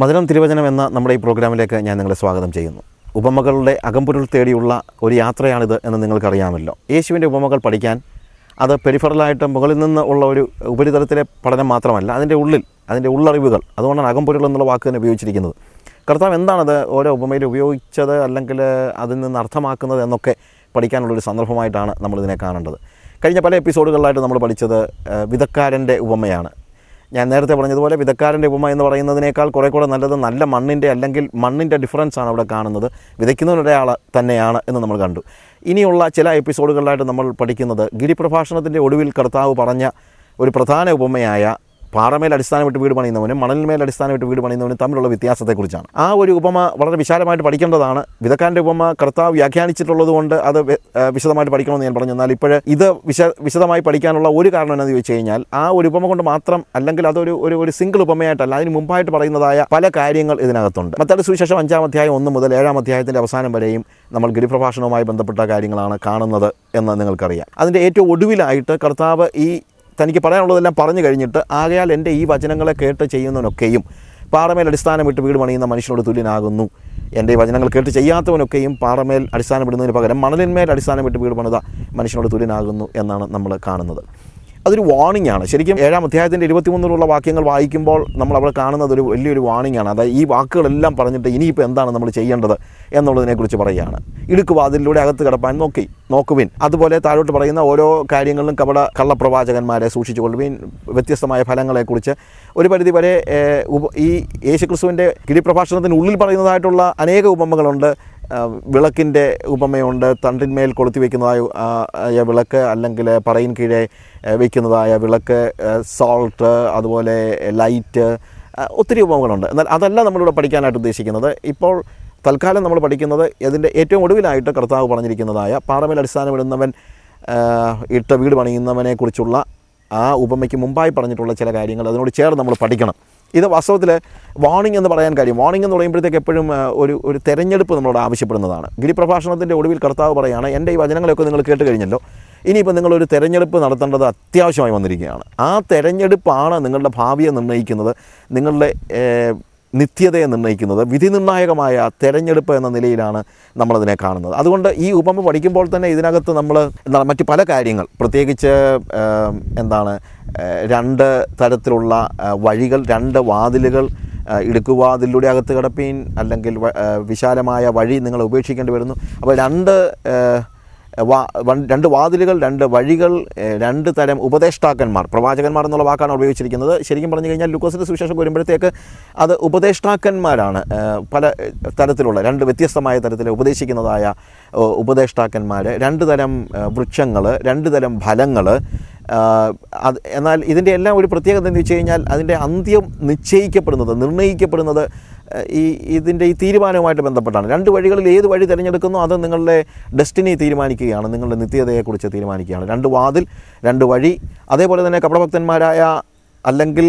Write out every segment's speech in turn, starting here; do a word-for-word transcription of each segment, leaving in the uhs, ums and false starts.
മധുരം തിരുവചനം എന്ന നമ്മുടെ ഈ പ്രോഗ്രാമിലേക്ക് ഞാൻ നിങ്ങളെ സ്വാഗതം ചെയ്യുന്നു. ഉപമകളുടെ അകമ്പൊരുൾ തേടിയുള്ള ഒരു യാത്രയാണിത് എന്ന് നിങ്ങൾക്കറിയാമല്ലോ. യേശുവിൻ്റെ ഉപമകൾ പഠിക്കാൻ അത് പെരിഫറലായിട്ട് മുകളിൽ നിന്ന് ഉള്ള ഒരു ഉപരിതലത്തിലെ പഠനം മാത്രമല്ല, അതിൻ്റെ ഉള്ളിൽ അതിൻ്റെ ഉള്ളറിവുകൾ, അതുകൊണ്ടാണ് അകമ്പൊരുൾ എന്നുള്ള വാക്ക് തന്നെ ഉപയോഗിച്ചിരിക്കുന്നത്. കർത്താവ് എന്താണത് ഓരോ ഉപമയിൽ ഉപയോഗിച്ചത്, അല്ലെങ്കിൽ അതിൽ നിന്ന് അർത്ഥമാക്കുന്നത് എന്നൊക്കെ പഠിക്കാനുള്ളൊരു സന്ദർഭമായിട്ടാണ് നമ്മളിതിനെ കാണേണ്ടത്. കഴിഞ്ഞ പല എപ്പിസോഡുകളിലായിട്ട് നമ്മൾ പഠിച്ചത് വിതക്കാരൻ്റെ ഉപമയാണ്. ഞാൻ നേരത്തെ പറഞ്ഞതുപോലെ വിതക്കാരൻ്റെ ഉപമ എന്ന് പറയുന്നതിനേക്കാൾ കുറേ കൂടെ നല്ലത് നല്ല മണ്ണിൻ്റെ അല്ലെങ്കിൽ മണ്ണിൻ്റെ ഡിഫറൻസാണ് അവിടെ കാണുന്നത്. വിതയ്ക്കുന്നവരുടെ ആൾ തന്നെയാണ് എന്ന് നമ്മൾ കണ്ടു. ഇനിയുള്ള ചില എപ്പിസോഡുകളിലായിട്ട് നമ്മൾ പഠിക്കുന്നത് ഗിരിപ്രഭാഷണത്തിൻ്റെ ഒടുവിൽ കർത്താവ് പറഞ്ഞ ഒരു പ്രധാന ഉപമയായ പാറമേൽ അടിസ്ഥാനമിട്ട് വീട് പണിയുന്നവനും മണലിന്മേൽ അടിസ്ഥാനമിട്ട് വീട് പണിയുന്നവനും തമ്മിലുള്ള വ്യത്യാസത്തെക്കുറിച്ചാണ്. ആ ഒരു ഉപമ വളരെ വിശാലമായിട്ട് പഠിക്കേണ്ടതാണ്. വിതക്കാരൻ്റെ ഉപമ കർത്താവ് വ്യാഖ്യാനിച്ചിട്ടുള്ളത് കൊണ്ട് അത് വിശദമായിട്ട് പഠിക്കണമെന്ന് ഞാൻ പറഞ്ഞു. എന്നാൽ ഇപ്പോൾ ഇത് വിശ വിശദമായി പഠിക്കാനുള്ള ഒരു കാരണം എന്താണെന്ന് ചോദിച്ചു കഴിഞ്ഞാൽ, ആ ഒരു ഉപമ കൊണ്ട് മാത്രം, അല്ലെങ്കിൽ അതൊരു ഒരു ഒരു സിംഗിൾ ഉപമയായിട്ടല്ല, അതിന് മുമ്പായിട്ട് പറയുന്നതായ പല കാര്യങ്ങൾ ഇതിനകത്തുണ്ട്. മത്തായിയുടെ സുവിശേഷം അഞ്ചാം അധ്യായം ഒന്ന് മുതൽ ഏഴാം അധ്യായത്തിൻ്റെ അവസാനം വരെയും നമ്മൾ ഗിരിപ്രഭാഷണവുമായി ബന്ധപ്പെട്ട കാര്യങ്ങളാണ് കാണുന്നത് എന്ന് നിങ്ങൾക്കറിയാം. അതിൻ്റെ ഏറ്റവും ഒടുവിലായിട്ട് കർത്താവ് ഈ തനിക്ക് പറയാനുള്ളതെല്ലാം പറഞ്ഞു കഴിഞ്ഞിട്ട്, ആകയാൽ എൻ്റെ ഈ വചനങ്ങളെ കേട്ട് ചെയ്യുന്നവനൊക്കെയും പാറമേൽ അടിസ്ഥാനമിട്ട് വീട് പണിയുന്ന മനുഷ്യനോട് തുല്യനാകുന്നു. എൻ്റെ ഈ വചനങ്ങൾ കേട്ട് ചെയ്യാത്തവനൊക്കെയും പാറമേൽ അടിസ്ഥാനപ്പെടുന്നതിന് പകരം മണലിന്മേൽ അടിസ്ഥാനമിട്ട് വീട് പണിത മനുഷ്യനോട് തുല്യനാകുന്നു എന്നാണ് നമ്മൾ കാണുന്നത്. അതൊരു വാണിംഗ് ആണ്. ശരിക്കും ഏഴാം അധ്യായത്തിൻ്റെ ഇരുപത്തിമൂന്നിലുള്ള വാക്യങ്ങൾ വായിക്കുമ്പോൾ നമ്മൾ അവിടെ കാണുന്നത് ഒരു വലിയൊരു വാണിംഗ് ആണ്. അതായത് ഈ വാക്കുകളെല്ലാം പറഞ്ഞിട്ട് ഇനിയിപ്പോൾ എന്താണ് നമ്മൾ ചെയ്യേണ്ടത് എന്നുള്ളതിനെക്കുറിച്ച് പറയുകയാണ്. ഇടുക്കുവാതിലൂടെ അകത്ത് കിടപ്പാൻ നോക്കി നോക്കുവിൻ. അതുപോലെ താഴോട്ട് പറയുന്ന ഓരോ കാര്യങ്ങളിലും കപട കള്ളപ്രവാചകന്മാരെ സൂക്ഷിച്ചുകൊള്ളുവിൻ. വ്യത്യസ്തമായ ഫലങ്ങളെക്കുറിച്ച് ഒരു പരിധി വരെ ഈ യേശുക്രിസ്തുവിൻ്റെ ഗിരിപ്രഭാഷണത്തിന് ഉള്ളിൽ പറയുന്നതായിട്ടുള്ള അനേക ഉപമകളുണ്ട്. വിളക്കിൻ്റെ ഉപമയുണ്ട്, തണ്ടിന്മേൽ കൊളുത്തി വയ്ക്കുന്നതായ വിളക്ക്, അല്ലെങ്കിൽ പറയിൻ കീഴെ വയ്ക്കുന്നതായ വിളക്ക്, സോൾട്ട്, അതുപോലെ ലൈറ്റ്, ഒത്തിരി ഉപമകളുണ്ട്. എന്നാൽ അതല്ല നമ്മളിവിടെ പഠിക്കാനായിട്ട് ഉദ്ദേശിക്കുന്നത്. ഇപ്പോൾ തൽക്കാലം നമ്മൾ പഠിക്കുന്നത് ഇതിൻ്റെ ഏറ്റവും ഒടുവിലായിട്ട് കർത്താവ് പറഞ്ഞിരിക്കുന്നതായ പാറമേൽ അടിസ്ഥാനമിടുന്നവൻ ഇട്ട വീട് പണിയുന്നവനെക്കുറിച്ചുള്ള ആ ഉപമയ്ക്ക് മുമ്പായി പറഞ്ഞിട്ടുള്ള ചില കാര്യങ്ങൾ അതിനോട് ചേർന്ന് നമ്മൾ പഠിക്കണം. ഇത് വാസ്തവത്തിൽ വാണിംഗ് എന്ന് പറയാൻ കാര്യം, വാണിംഗ് എന്ന് പറയുമ്പോഴത്തേക്ക് എപ്പോഴും ഒരു ഒരു തെരഞ്ഞെടുപ്പ് നമ്മളോട് ആവശ്യപ്പെടുന്നതാണ്. ഗിരിപ്രഭാഷണത്തിൻ്റെ ഒടുവിൽ കർത്താവ് പറയുകയാണ്, എൻ്റെ ഈ വചനങ്ങളൊക്കെ നിങ്ങൾ കേട്ട് കഴിഞ്ഞല്ലോ, ഇനിയിപ്പോൾ നിങ്ങളൊരു തെരഞ്ഞെടുപ്പ് നടത്തേണ്ടത് അത്യാവശ്യമായി വന്നിരിക്കുകയാണ്. ആ തെരഞ്ഞെടുപ്പാണ് നിങ്ങളുടെ ഭാവിയെ നിർണ്ണയിക്കുന്നത്, നിങ്ങളുടെ നിത്യതയെ നിർണ്ണയിക്കുന്നത്. വിധി നിർണായകമായ തെരഞ്ഞെടുപ്പ് എന്ന നിലയിലാണ് നമ്മളതിനെ കാണുന്നത്. അതുകൊണ്ട് ഈ ഉപമ പഠിക്കുമ്പോൾ തന്നെ ഇതിനകത്ത് നമ്മൾ എന്താണ് മറ്റ് പല കാര്യങ്ങൾ, പ്രത്യേകിച്ച് എന്താണ് രണ്ട് തരത്തിലുള്ള വഴികൾ, രണ്ട് വാതിലുകൾ, ഇടുക്കുവാതിലൂടെ അകത്ത് കിടപ്പീൻ, അല്ലെങ്കിൽ വിശാലമായ വഴി നിങ്ങൾ ഉപേക്ഷിക്കേണ്ടി വരുന്നു. അപ്പോൾ രണ്ട് വാ രണ്ട് വാതിലുകൾ, രണ്ട് വഴികൾ, രണ്ട് തരം ഉപദേഷ്ടാക്കന്മാർ. പ്രവാചകന്മാർ എന്നുള്ള വാക്കാണ് ഉപയോഗിച്ചിരിക്കുന്നത്. ശരിക്കും പറഞ്ഞു കഴിഞ്ഞാൽ ലൂക്കോസിൻ്റെ സുവിശേഷം വരുമ്പോഴത്തേക്ക് അത് ഉപദേഷ്ടാക്കന്മാരാണ്. പല തരത്തിലുള്ള രണ്ട് വ്യത്യസ്തമായ തരത്തിൽ ഉപദേശിക്കുന്നതായ ഉപദേഷ്ടാക്കന്മാർ, രണ്ട് തരം വൃക്ഷങ്ങൾ, രണ്ട് തരം ഫലങ്ങൾ. അത് എന്നാൽ ഇതിൻ്റെ എല്ലാം ഒരു പ്രത്യേകത എന്ന് വെച്ച് കഴിഞ്ഞാൽ അതിൻ്റെ അന്ത്യം നിശ്ചയിക്കപ്പെടുന്നത്, നിർണ്ണയിക്കപ്പെടുന്നത് ഈ ഇതിൻ്റെ ഈ തീരുമാനവുമായിട്ട് ബന്ധപ്പെട്ടാണ്. രണ്ട് വഴികളിൽ ഏത് വഴി തിരഞ്ഞെടുക്കുന്നോ അത് നിങ്ങളുടെ ഡെസ്റ്റിനി തീരുമാനിക്കുകയാണ്, നിങ്ങളുടെ നിത്യതയെക്കുറിച്ച് തീരുമാനിക്കുകയാണ്. രണ്ട് വാതിൽ, രണ്ട് വഴി. അതേപോലെ തന്നെ കപടഭക്തന്മാരായ അല്ലെങ്കിൽ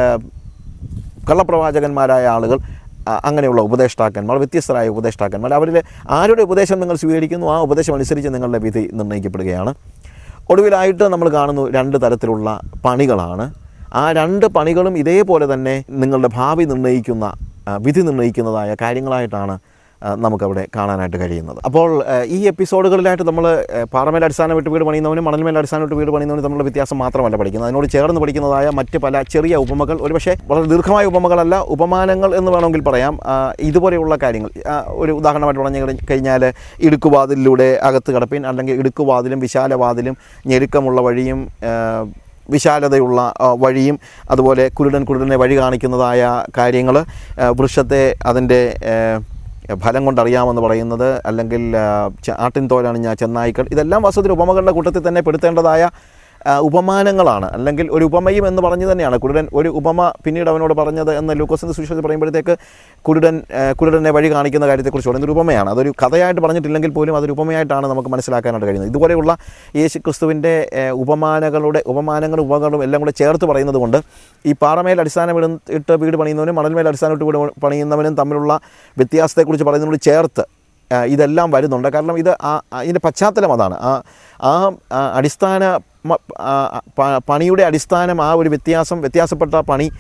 കള്ളപ്രവാചകന്മാരായ ആളുകൾ, അങ്ങനെയുള്ള ഉപദേഷ്ടാക്കന്മാർ, വ്യത്യസ്തരായ ഉപദേഷ്ടാക്കന്മാർ, അവരിൽ ആരുടെ ഉപദേശം നിങ്ങൾ സ്വീകരിക്കുന്നു ആ ഉപദേശം അനുസരിച്ച് നിങ്ങളുടെ വിധി നിർണ്ണയിക്കപ്പെടുകയാണ്. ഒടുവിലായിട്ട് നമ്മൾ കാണുന്നു രണ്ട് തരത്തിലുള്ള പണികളാണ്. ആ രണ്ട് പണികളും ഇതേപോലെ തന്നെ നിങ്ങളുടെ ഭാവി നിർണ്ണയിക്കുന്ന, വിധി നിർണ്ണയിക്കുന്നതായ കാര്യങ്ങളായിട്ടാണ് നമുക്കവിടെ കാണാനായിട്ട് കഴിയുന്നത്. അപ്പോൾ ഈ എപ്പിസോഡുകളിലായിട്ട് നമ്മൾ പാറമേൽ അടിസ്ഥാനമിട്ട് വീട് പണിയുന്നവനും മണൽമേൽ അടിസ്ഥാനമിട്ട് വീട് പണിയുന്നവനും തമ്മിലുള്ള വ്യത്യാസം മാത്രമല്ല പഠിക്കുന്നത്, അതിനോട് ചേർന്ന് പഠിക്കുന്നതായ മറ്റ് പല ചെറിയ ഉപമകൾ, ഒരുപക്ഷെ വളരെ ദീർഘമായ ഉപമകളല്ല, ഉപമാനങ്ങൾ എന്ന് വേണമെങ്കിൽ പറയാം. ഇതുപോലെയുള്ള കാര്യങ്ങൾ ഒരു ഉദാഹരണമായിട്ട് പറഞ്ഞു കഴിഞ്ഞാൽ, ഇടുക്കുവാതിലൂടെ അകത്ത് കിടപ്പിൻ, അല്ലെങ്കിൽ ഇടുക്കുവാതിലും വിശാലവാതിലും ഞെരുക്കമുള്ള വഴിയും വിശാലതയുള്ള വഴിയും, അതുപോലെ കുരുടൻ കുരുടനെ വഴി കാണിക്കുന്നതായ കാര്യങ്ങൾ, വൃക്ഷത്തെ അതിൻ്റെ ഫലം കൊണ്ടറിയാമെന്ന് പറയുന്നത്, അല്ലെങ്കിൽ ആട്ടിൻ തോലണിഞ്ഞ ചെന്നായ്ക്കൾ, ഇതെല്ലാം വാസ്തവത്തിൽ ഉപമകളുടെ കൂട്ടത്തിൽ തന്നെ പെടുത്തേണ്ടതായ ഉപമാനങ്ങളാണ്. അല്ലെങ്കിൽ ഒരു ഉപമയും എന്ന് പറഞ്ഞു തന്നെയാണ്. കുരുടൻ ഒരു ഉപമ പിന്നീട് അവനോട് പറഞ്ഞത് എന്ന് ലൂക്കോസിൻ്റെ സുവിശേഷത്തിൽ പറയുമ്പോഴത്തേക്ക് കുരുടൻ കുരുടനെ വഴി കാണിക്കുന്ന കാര്യത്തെക്കുറിച്ച് പറയുന്നൊരു ഉപമയാണ്. അതൊരു കഥയായിട്ട് പറഞ്ഞിട്ടില്ലെങ്കിൽ പോലും അതൊരു ഉപമയായിട്ടാണ് നമുക്ക് മനസ്സിലാക്കാനായിട്ട് കഴിയുന്നത്. ഇതുപോലെയുള്ള യേശു ക്രിസ്തുവിൻ്റെ ഉപമാനങ്ങളുടെ ഉപമാനങ്ങളും ഉപമകളും എല്ലാം കൂടെ ചേർത്ത് പറയുന്നത് കൊണ്ട് ഈ പാറമേൽ അടിസ്ഥാനം ഇട്ട് വീട് പണിയുന്നവനും മണൽമേൽ അടിസ്ഥാനം ഇട്ട് വീട് പണിയുന്നവനും തമ്മിലുള്ള വ്യത്യാസത്തെക്കുറിച്ച് പറയുന്നതിനോട് ചേർത്ത് ഇതെല്ലാം വരുന്നുണ്ട്. കാരണം ഇത് ഇതിൻ്റെ പശ്ചാത്തലം അതാണ്. ആ അടിസ്ഥാന പണിയുടെ അടിസ്ഥാനം, ആ ഒരു വ്യത്യാസം, വ്യത്യാസപ്പെട്ട പണി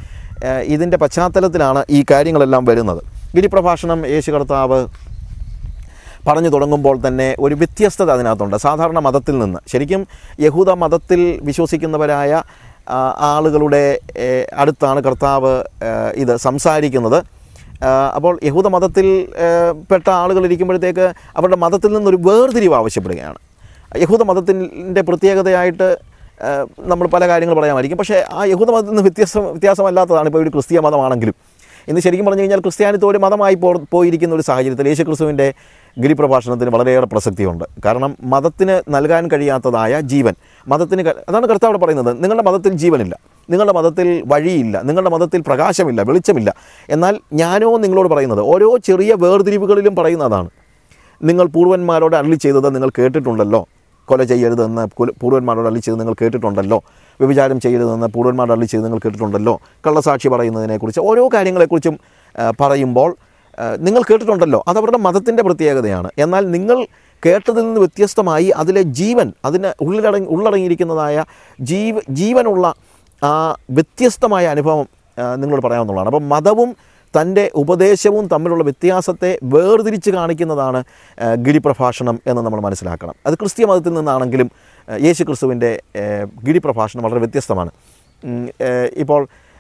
ഇതിൻ്റെ പശ്ചാത്തലത്തിലാണ് ഈ കാര്യങ്ങളെല്ലാം വരുന്നത്. ഗിരിപ്രഭാഷണം യേശു കർത്താവ് പറഞ്ഞു തുടങ്ങുമ്പോൾ തന്നെ ഒരു വ്യത്യസ്തത അതിനകത്തുണ്ട് സാധാരണ മതത്തിൽ നിന്ന്. ശരിക്കും യഹൂദ മതത്തിൽ വിശ്വസിക്കുന്നവരായ ആളുകളുടെ അടുത്താണ് കർത്താവ് ഇത് സംസാരിക്കുന്നത്. അപ്പോൾ യഹൂദ മതത്തിൽ പെട്ട ആളുകൾ ഇരിക്കുമ്പോഴത്തേക്ക് അവരുടെ മതത്തിൽ നിന്നൊരു വേർതിരിവ് ആവശ്യപ്പെടുകയാണ്. യഹൂദ മതത്തിൻ്റെ പ്രത്യേകതയായിട്ട് നമ്മൾ പല കാര്യങ്ങൾ പറയാമായിരിക്കും. പക്ഷേ ആ യഹൂദ മതത്തിൽ നിന്ന് വ്യത്യസ്ത വ്യത്യാസമല്ലാത്തതാണ് ഇപ്പോൾ ഒരു ക്രിസ്തീയ മതമാണെങ്കിലും. ഇന്ന് ശരിക്കും പറഞ്ഞു കഴിഞ്ഞാൽ ക്രിസ്ത്യാനിത്വം ഒരു മതമായി പോ പോയിരിക്കുന്ന ഒരു സാഹചര്യത്തിൽ യേശു ക്രിസ്തുവിൻ്റെ ഗിരിപ്രഭാഷണത്തിന് വളരെയേറെ പ്രസക്തിയുണ്ട്. കാരണം മതത്തിന് നൽകാൻ കഴിയാത്തതായ ജീവൻ മതത്തിന്, അതാണ് കർത്താവ് പറയുന്നത്, നിങ്ങളുടെ മതത്തിൽ ജീവനില്ല, നിങ്ങളുടെ മതത്തിൽ വഴിയില്ല, നിങ്ങളുടെ മതത്തിൽ പ്രകാശമില്ല, വെളിച്ചമില്ല. എന്നാൽ ഞാനോ നിങ്ങളോട് പറയുന്നത്, ഓരോ ചെറിയ വേർതിരിവുകളിലും പറയുന്നതാണ്. നിങ്ങൾ പൂർവ്വന്മാരോട് അരുളി ചെയ്തത് നിങ്ങൾ കേട്ടിട്ടുണ്ടല്ലോ, കൊല ചെയ്യരുതെന്ന് പൂർവ്വന്മാരോട് അരുളി ചെയ്ത് നിങ്ങൾ കേട്ടിട്ടുണ്ടല്ലോ, വ്യഭിചാരം ചെയ്യരുതെന്ന് പൂർവ്വന്മാരോട് അരുളി ചെയ്ത് നിങ്ങൾ കേട്ടിട്ടുണ്ടല്ലോ, കള്ളസാക്ഷി പറയുന്നതിനെക്കുറിച്ച് ഓരോ കാര്യങ്ങളെക്കുറിച്ചും പറയുമ്പോൾ നിങ്ങൾ കേട്ടിട്ടുണ്ടല്ലോ, അതവരുടെ മതത്തിൻ്റെ പ്രത്യേകതയാണ്. എന്നാൽ നിങ്ങൾ കേട്ടതിൽ നിന്ന് വ്യത്യസ്തമായി അതിലെ ജീവൻ, അതിന് ഉള്ളിലടങ്ങി ഉള്ളടങ്ങിയിരിക്കുന്നതായ ജീവ ജീവനുള്ള ആ വ്യത്യസ്തമായ അനുഭവം നിങ്ങളോട് പറയാവുന്നതാണ്. അപ്പം മതവും തൻ്റെ ഉപദേശവും തമ്മിലുള്ള വ്യത്യാസത്തെ വേർതിരിച്ച് കാണിക്കുന്നതാണ് ഗിരിപ്രഭാഷണം എന്ന് നമ്മൾ മനസ്സിലാക്കണം. അത് ക്രിസ്തീയ മതത്തിൽ നിന്നാണെങ്കിലും യേശു ക്രിസ്തുവിൻ്റെ ഗിരിപ്രഭാഷണം വളരെ വ്യത്യസ്തമാണ്. ഇപ്പോൾ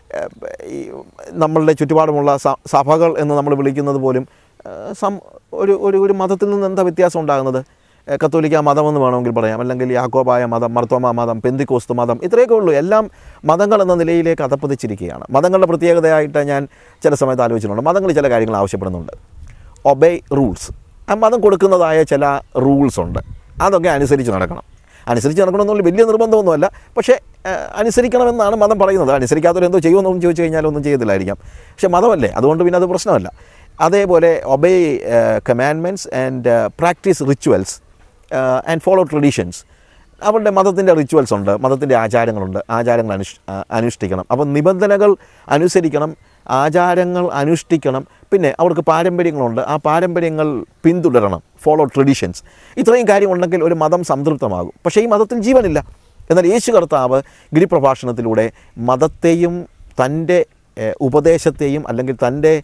നമ്മളുടെ ചുറ്റുപാടുമുള്ള സഭകൾ എന്ന് നമ്മൾ വിളിക്കുന്നത് പോലും സം ഒരു ഒരു ഒരു മതത്തിൽ നിന്ന് എന്താ വ്യത്യാസം ഉണ്ടാകുന്നത്? കത്തോലിക്ക മതമെന്ന് വേണമെങ്കിൽ പറയാം, അല്ലെങ്കിൽ യാക്കോബായ മതം, മർത്തോമ മതം, പെന്തിക്കോസ്ത് മതം, ഇത്രയൊക്കെ ഉള്ളൂ. എല്ലാം മതങ്ങൾ എന്ന നിലയിലേക്ക് അധപ്പതിച്ചിരിക്കുകയാണ്. മതങ്ങളുടെ പ്രത്യേകതയായിട്ട് ഞാൻ ചില സമയത്ത് ആലോചിച്ചിട്ടുണ്ട്. മതങ്ങൾ ചില കാര്യങ്ങൾ ആവശ്യപ്പെടുന്നുണ്ട്. ഒബേ റൂൾസ്, ആ മതം കൊടുക്കുന്നതായ ചില റൂൾസ് ഉണ്ട്, അതൊക്കെ അനുസരിച്ച് നടക്കണം. അനുസരിച്ച് നടക്കണമെന്നുള്ള വലിയ നിർബന്ധമൊന്നുമല്ല, പക്ഷേ അനുസരിക്കണമെന്നാണ് മതം പറയുന്നത്. അനുസരിക്കാത്തവരെന്തോ ചെയ്യുമെന്നൊന്നും ചോദിച്ചു കഴിഞ്ഞാൽ ഒന്നും ചെയ്യത്തില്ലായിരിക്കാം. പക്ഷേ മതമല്ലേ, അതുകൊണ്ട് പിന്നെ അത് പ്രശ്നമല്ല. അതേപോലെ obey commandments and practice rituals and follow traditions. അവരുടെ മതത്തിൻ്റെ റിച്വൽസ് ഉണ്ട്, മതത്തിൻ്റെ ആചാരങ്ങളുണ്ട്, ആചാരങ്ങൾ അനുഷ് അനുഷ്ഠിക്കണം. അപ്പം നിബന്ധനകൾ അനുസരിക്കണം, ആചാരങ്ങൾ അനുഷ്ഠിക്കണം, പിന്നെ അവർക്ക് പാരമ്പര്യങ്ങളുണ്ട്, ആ പാരമ്പര്യങ്ങൾ പിന്തുടരണം, ഫോളോ ട്രഡീഷൻസ്. ഇത്രയും കാര്യമുണ്ടെങ്കിൽ ഒരു മതം സംതൃപ്തമാകും. പക്ഷേ ഈ മതത്തിൽ ജീവനില്ല. എന്നാൽ യേശു കർത്താവ് ഗിരിപ്രഭാഷണത്തിലൂടെ മതത്തെയും തൻ്റെ ഉപദേശത്തെയും അല്ലെങ്കിൽ തൻ്റെ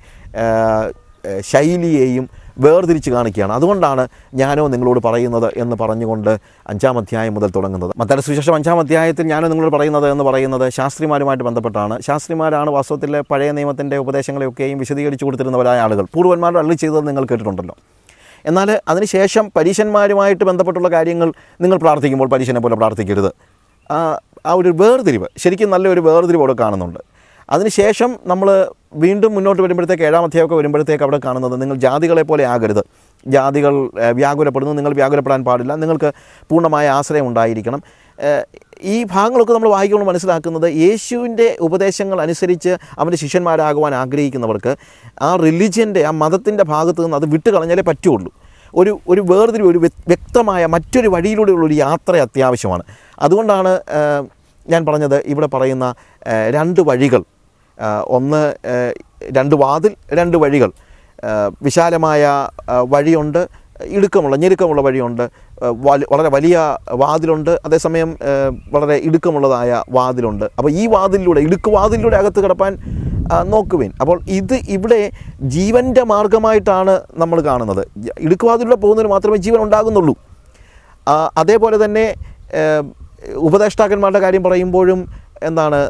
ശൈലിയെയും വേർതിരിച്ച് കാണിക്കുകയാണ്. അതുകൊണ്ടാണ് ഞാനോ നിങ്ങളോട് പറയുന്നത് എന്ന് പറഞ്ഞുകൊണ്ട് അഞ്ചാം അധ്യായം മുതൽ തുടങ്ങുന്നത്. മത്തായിയുടെ സുവിശേഷം അഞ്ചാം അധ്യായത്തിൽ ഞാനോ നിങ്ങളോട് പറയുന്നത് എന്ന് പറയുന്നത് ശാസ്ത്രിമാരുമായിട്ട് ബന്ധപ്പെട്ടാണ്. ശാസ്ത്രിമാരാണ് വാസ്തവത്തിലെ പഴയ നിയമത്തിൻ്റെ ഉപദേശങ്ങളെയൊക്കെയും വിശദീകരിച്ചു കൊടുത്തിരുന്നവരായ ആളുകൾ. പൂർവ്വന്മാരുടെ അരുളി ചെയ്തത് നിങ്ങൾ കേട്ടിട്ടുണ്ടല്ലോ. എന്നാൽ അതിനുശേഷം പരീശന്മാരുമായിട്ട് ബന്ധപ്പെട്ടുള്ള കാര്യങ്ങൾ നിങ്ങൾ പ്രാർത്ഥിക്കുമ്പോൾ പരീശനെ പോലെ പ്രാർത്ഥിക്കരുത്. ആ ഒരു വേർതിരിവ് ശരിക്കും നല്ലൊരു വേർതിരിവ് അവിടെ കാണുന്നുണ്ട്. അതിനുശേഷം നമ്മൾ വീണ്ടും മുന്നോട്ട് വരുമ്പോഴത്തേക്ക് ഏഴാം അധ്യായമൊക്കെ വരുമ്പോഴത്തേക്ക് അവിടെ കാണുന്നത്, നിങ്ങൾ ജാതികളെ പോലെ ആകരുത്, ജാതികൾ വ്യാകുലപ്പെടുന്നു, നിങ്ങൾ വ്യാകുലപ്പെടാൻ പാടില്ല, നിങ്ങൾക്ക് പൂർണ്ണമായ ആശ്രയം ഉണ്ടായിരിക്കണം. ഈ ഭാഗങ്ങളൊക്കെ നമ്മൾ വായിക്കുമ്പോൾ മനസ്സിലാക്കുന്നത്, യേശുവിൻ്റെ ഉപദേശങ്ങൾ അനുസരിച്ച് അവൻ്റെ ശിഷ്യന്മാരാകുവാൻ ആഗ്രഹിക്കുന്നവർക്ക് ആ റിലിജിയൻ്റെ, ആ മതത്തിൻ്റെ ഭാഗത്ത് നിന്ന് അത് വിട്ട് കളഞ്ഞാലേ പറ്റുള്ളൂ. ഒരു ഒരു വേർതിരിവ്, ഒരു വ്യക്തമായ മറ്റൊരു വഴിയിലൂടെയുള്ളൊരു യാത്ര അത്യാവശ്യമാണ്. അതുകൊണ്ടാണ് ഞാൻ പറഞ്ഞത് ഇവിടെ പറയുന്ന രണ്ട് വഴികൾ, ഒന്ന് രണ്ട് വാതിൽ, രണ്ട് വഴികൾ. വിശാലമായ വഴിയുണ്ട്, ഇടുക്കമുള്ള ഞെരുക്കമുള്ള വഴിയുണ്ട്, വളരെ വലിയ വാതിലുണ്ട്, അതേസമയം വളരെ ഇടുക്കമുള്ളതായ വാതിലുണ്ട്. അപ്പോൾ ഈ വാതിലിലൂടെ, ഇടുക്ക് വാതിലിലൂടെ അകത്ത് കിടപ്പാൻ നോക്കുവേൻ. അപ്പോൾ ഇത് ഇവിടെ ജീവൻ്റെ മാർഗമായിട്ടാണ് നമ്മൾ കാണുന്നത്. ഇടുക്ക് വാതിലൂടെ പോകുന്നതിന് മാത്രമേ ജീവൻ ഉണ്ടാകുന്നുള്ളൂ. അതേപോലെ തന്നെ ഉപദേഷ്ടാക്കന്മാരുടെ കാര്യം പറയുമ്പോഴും എന്താണ്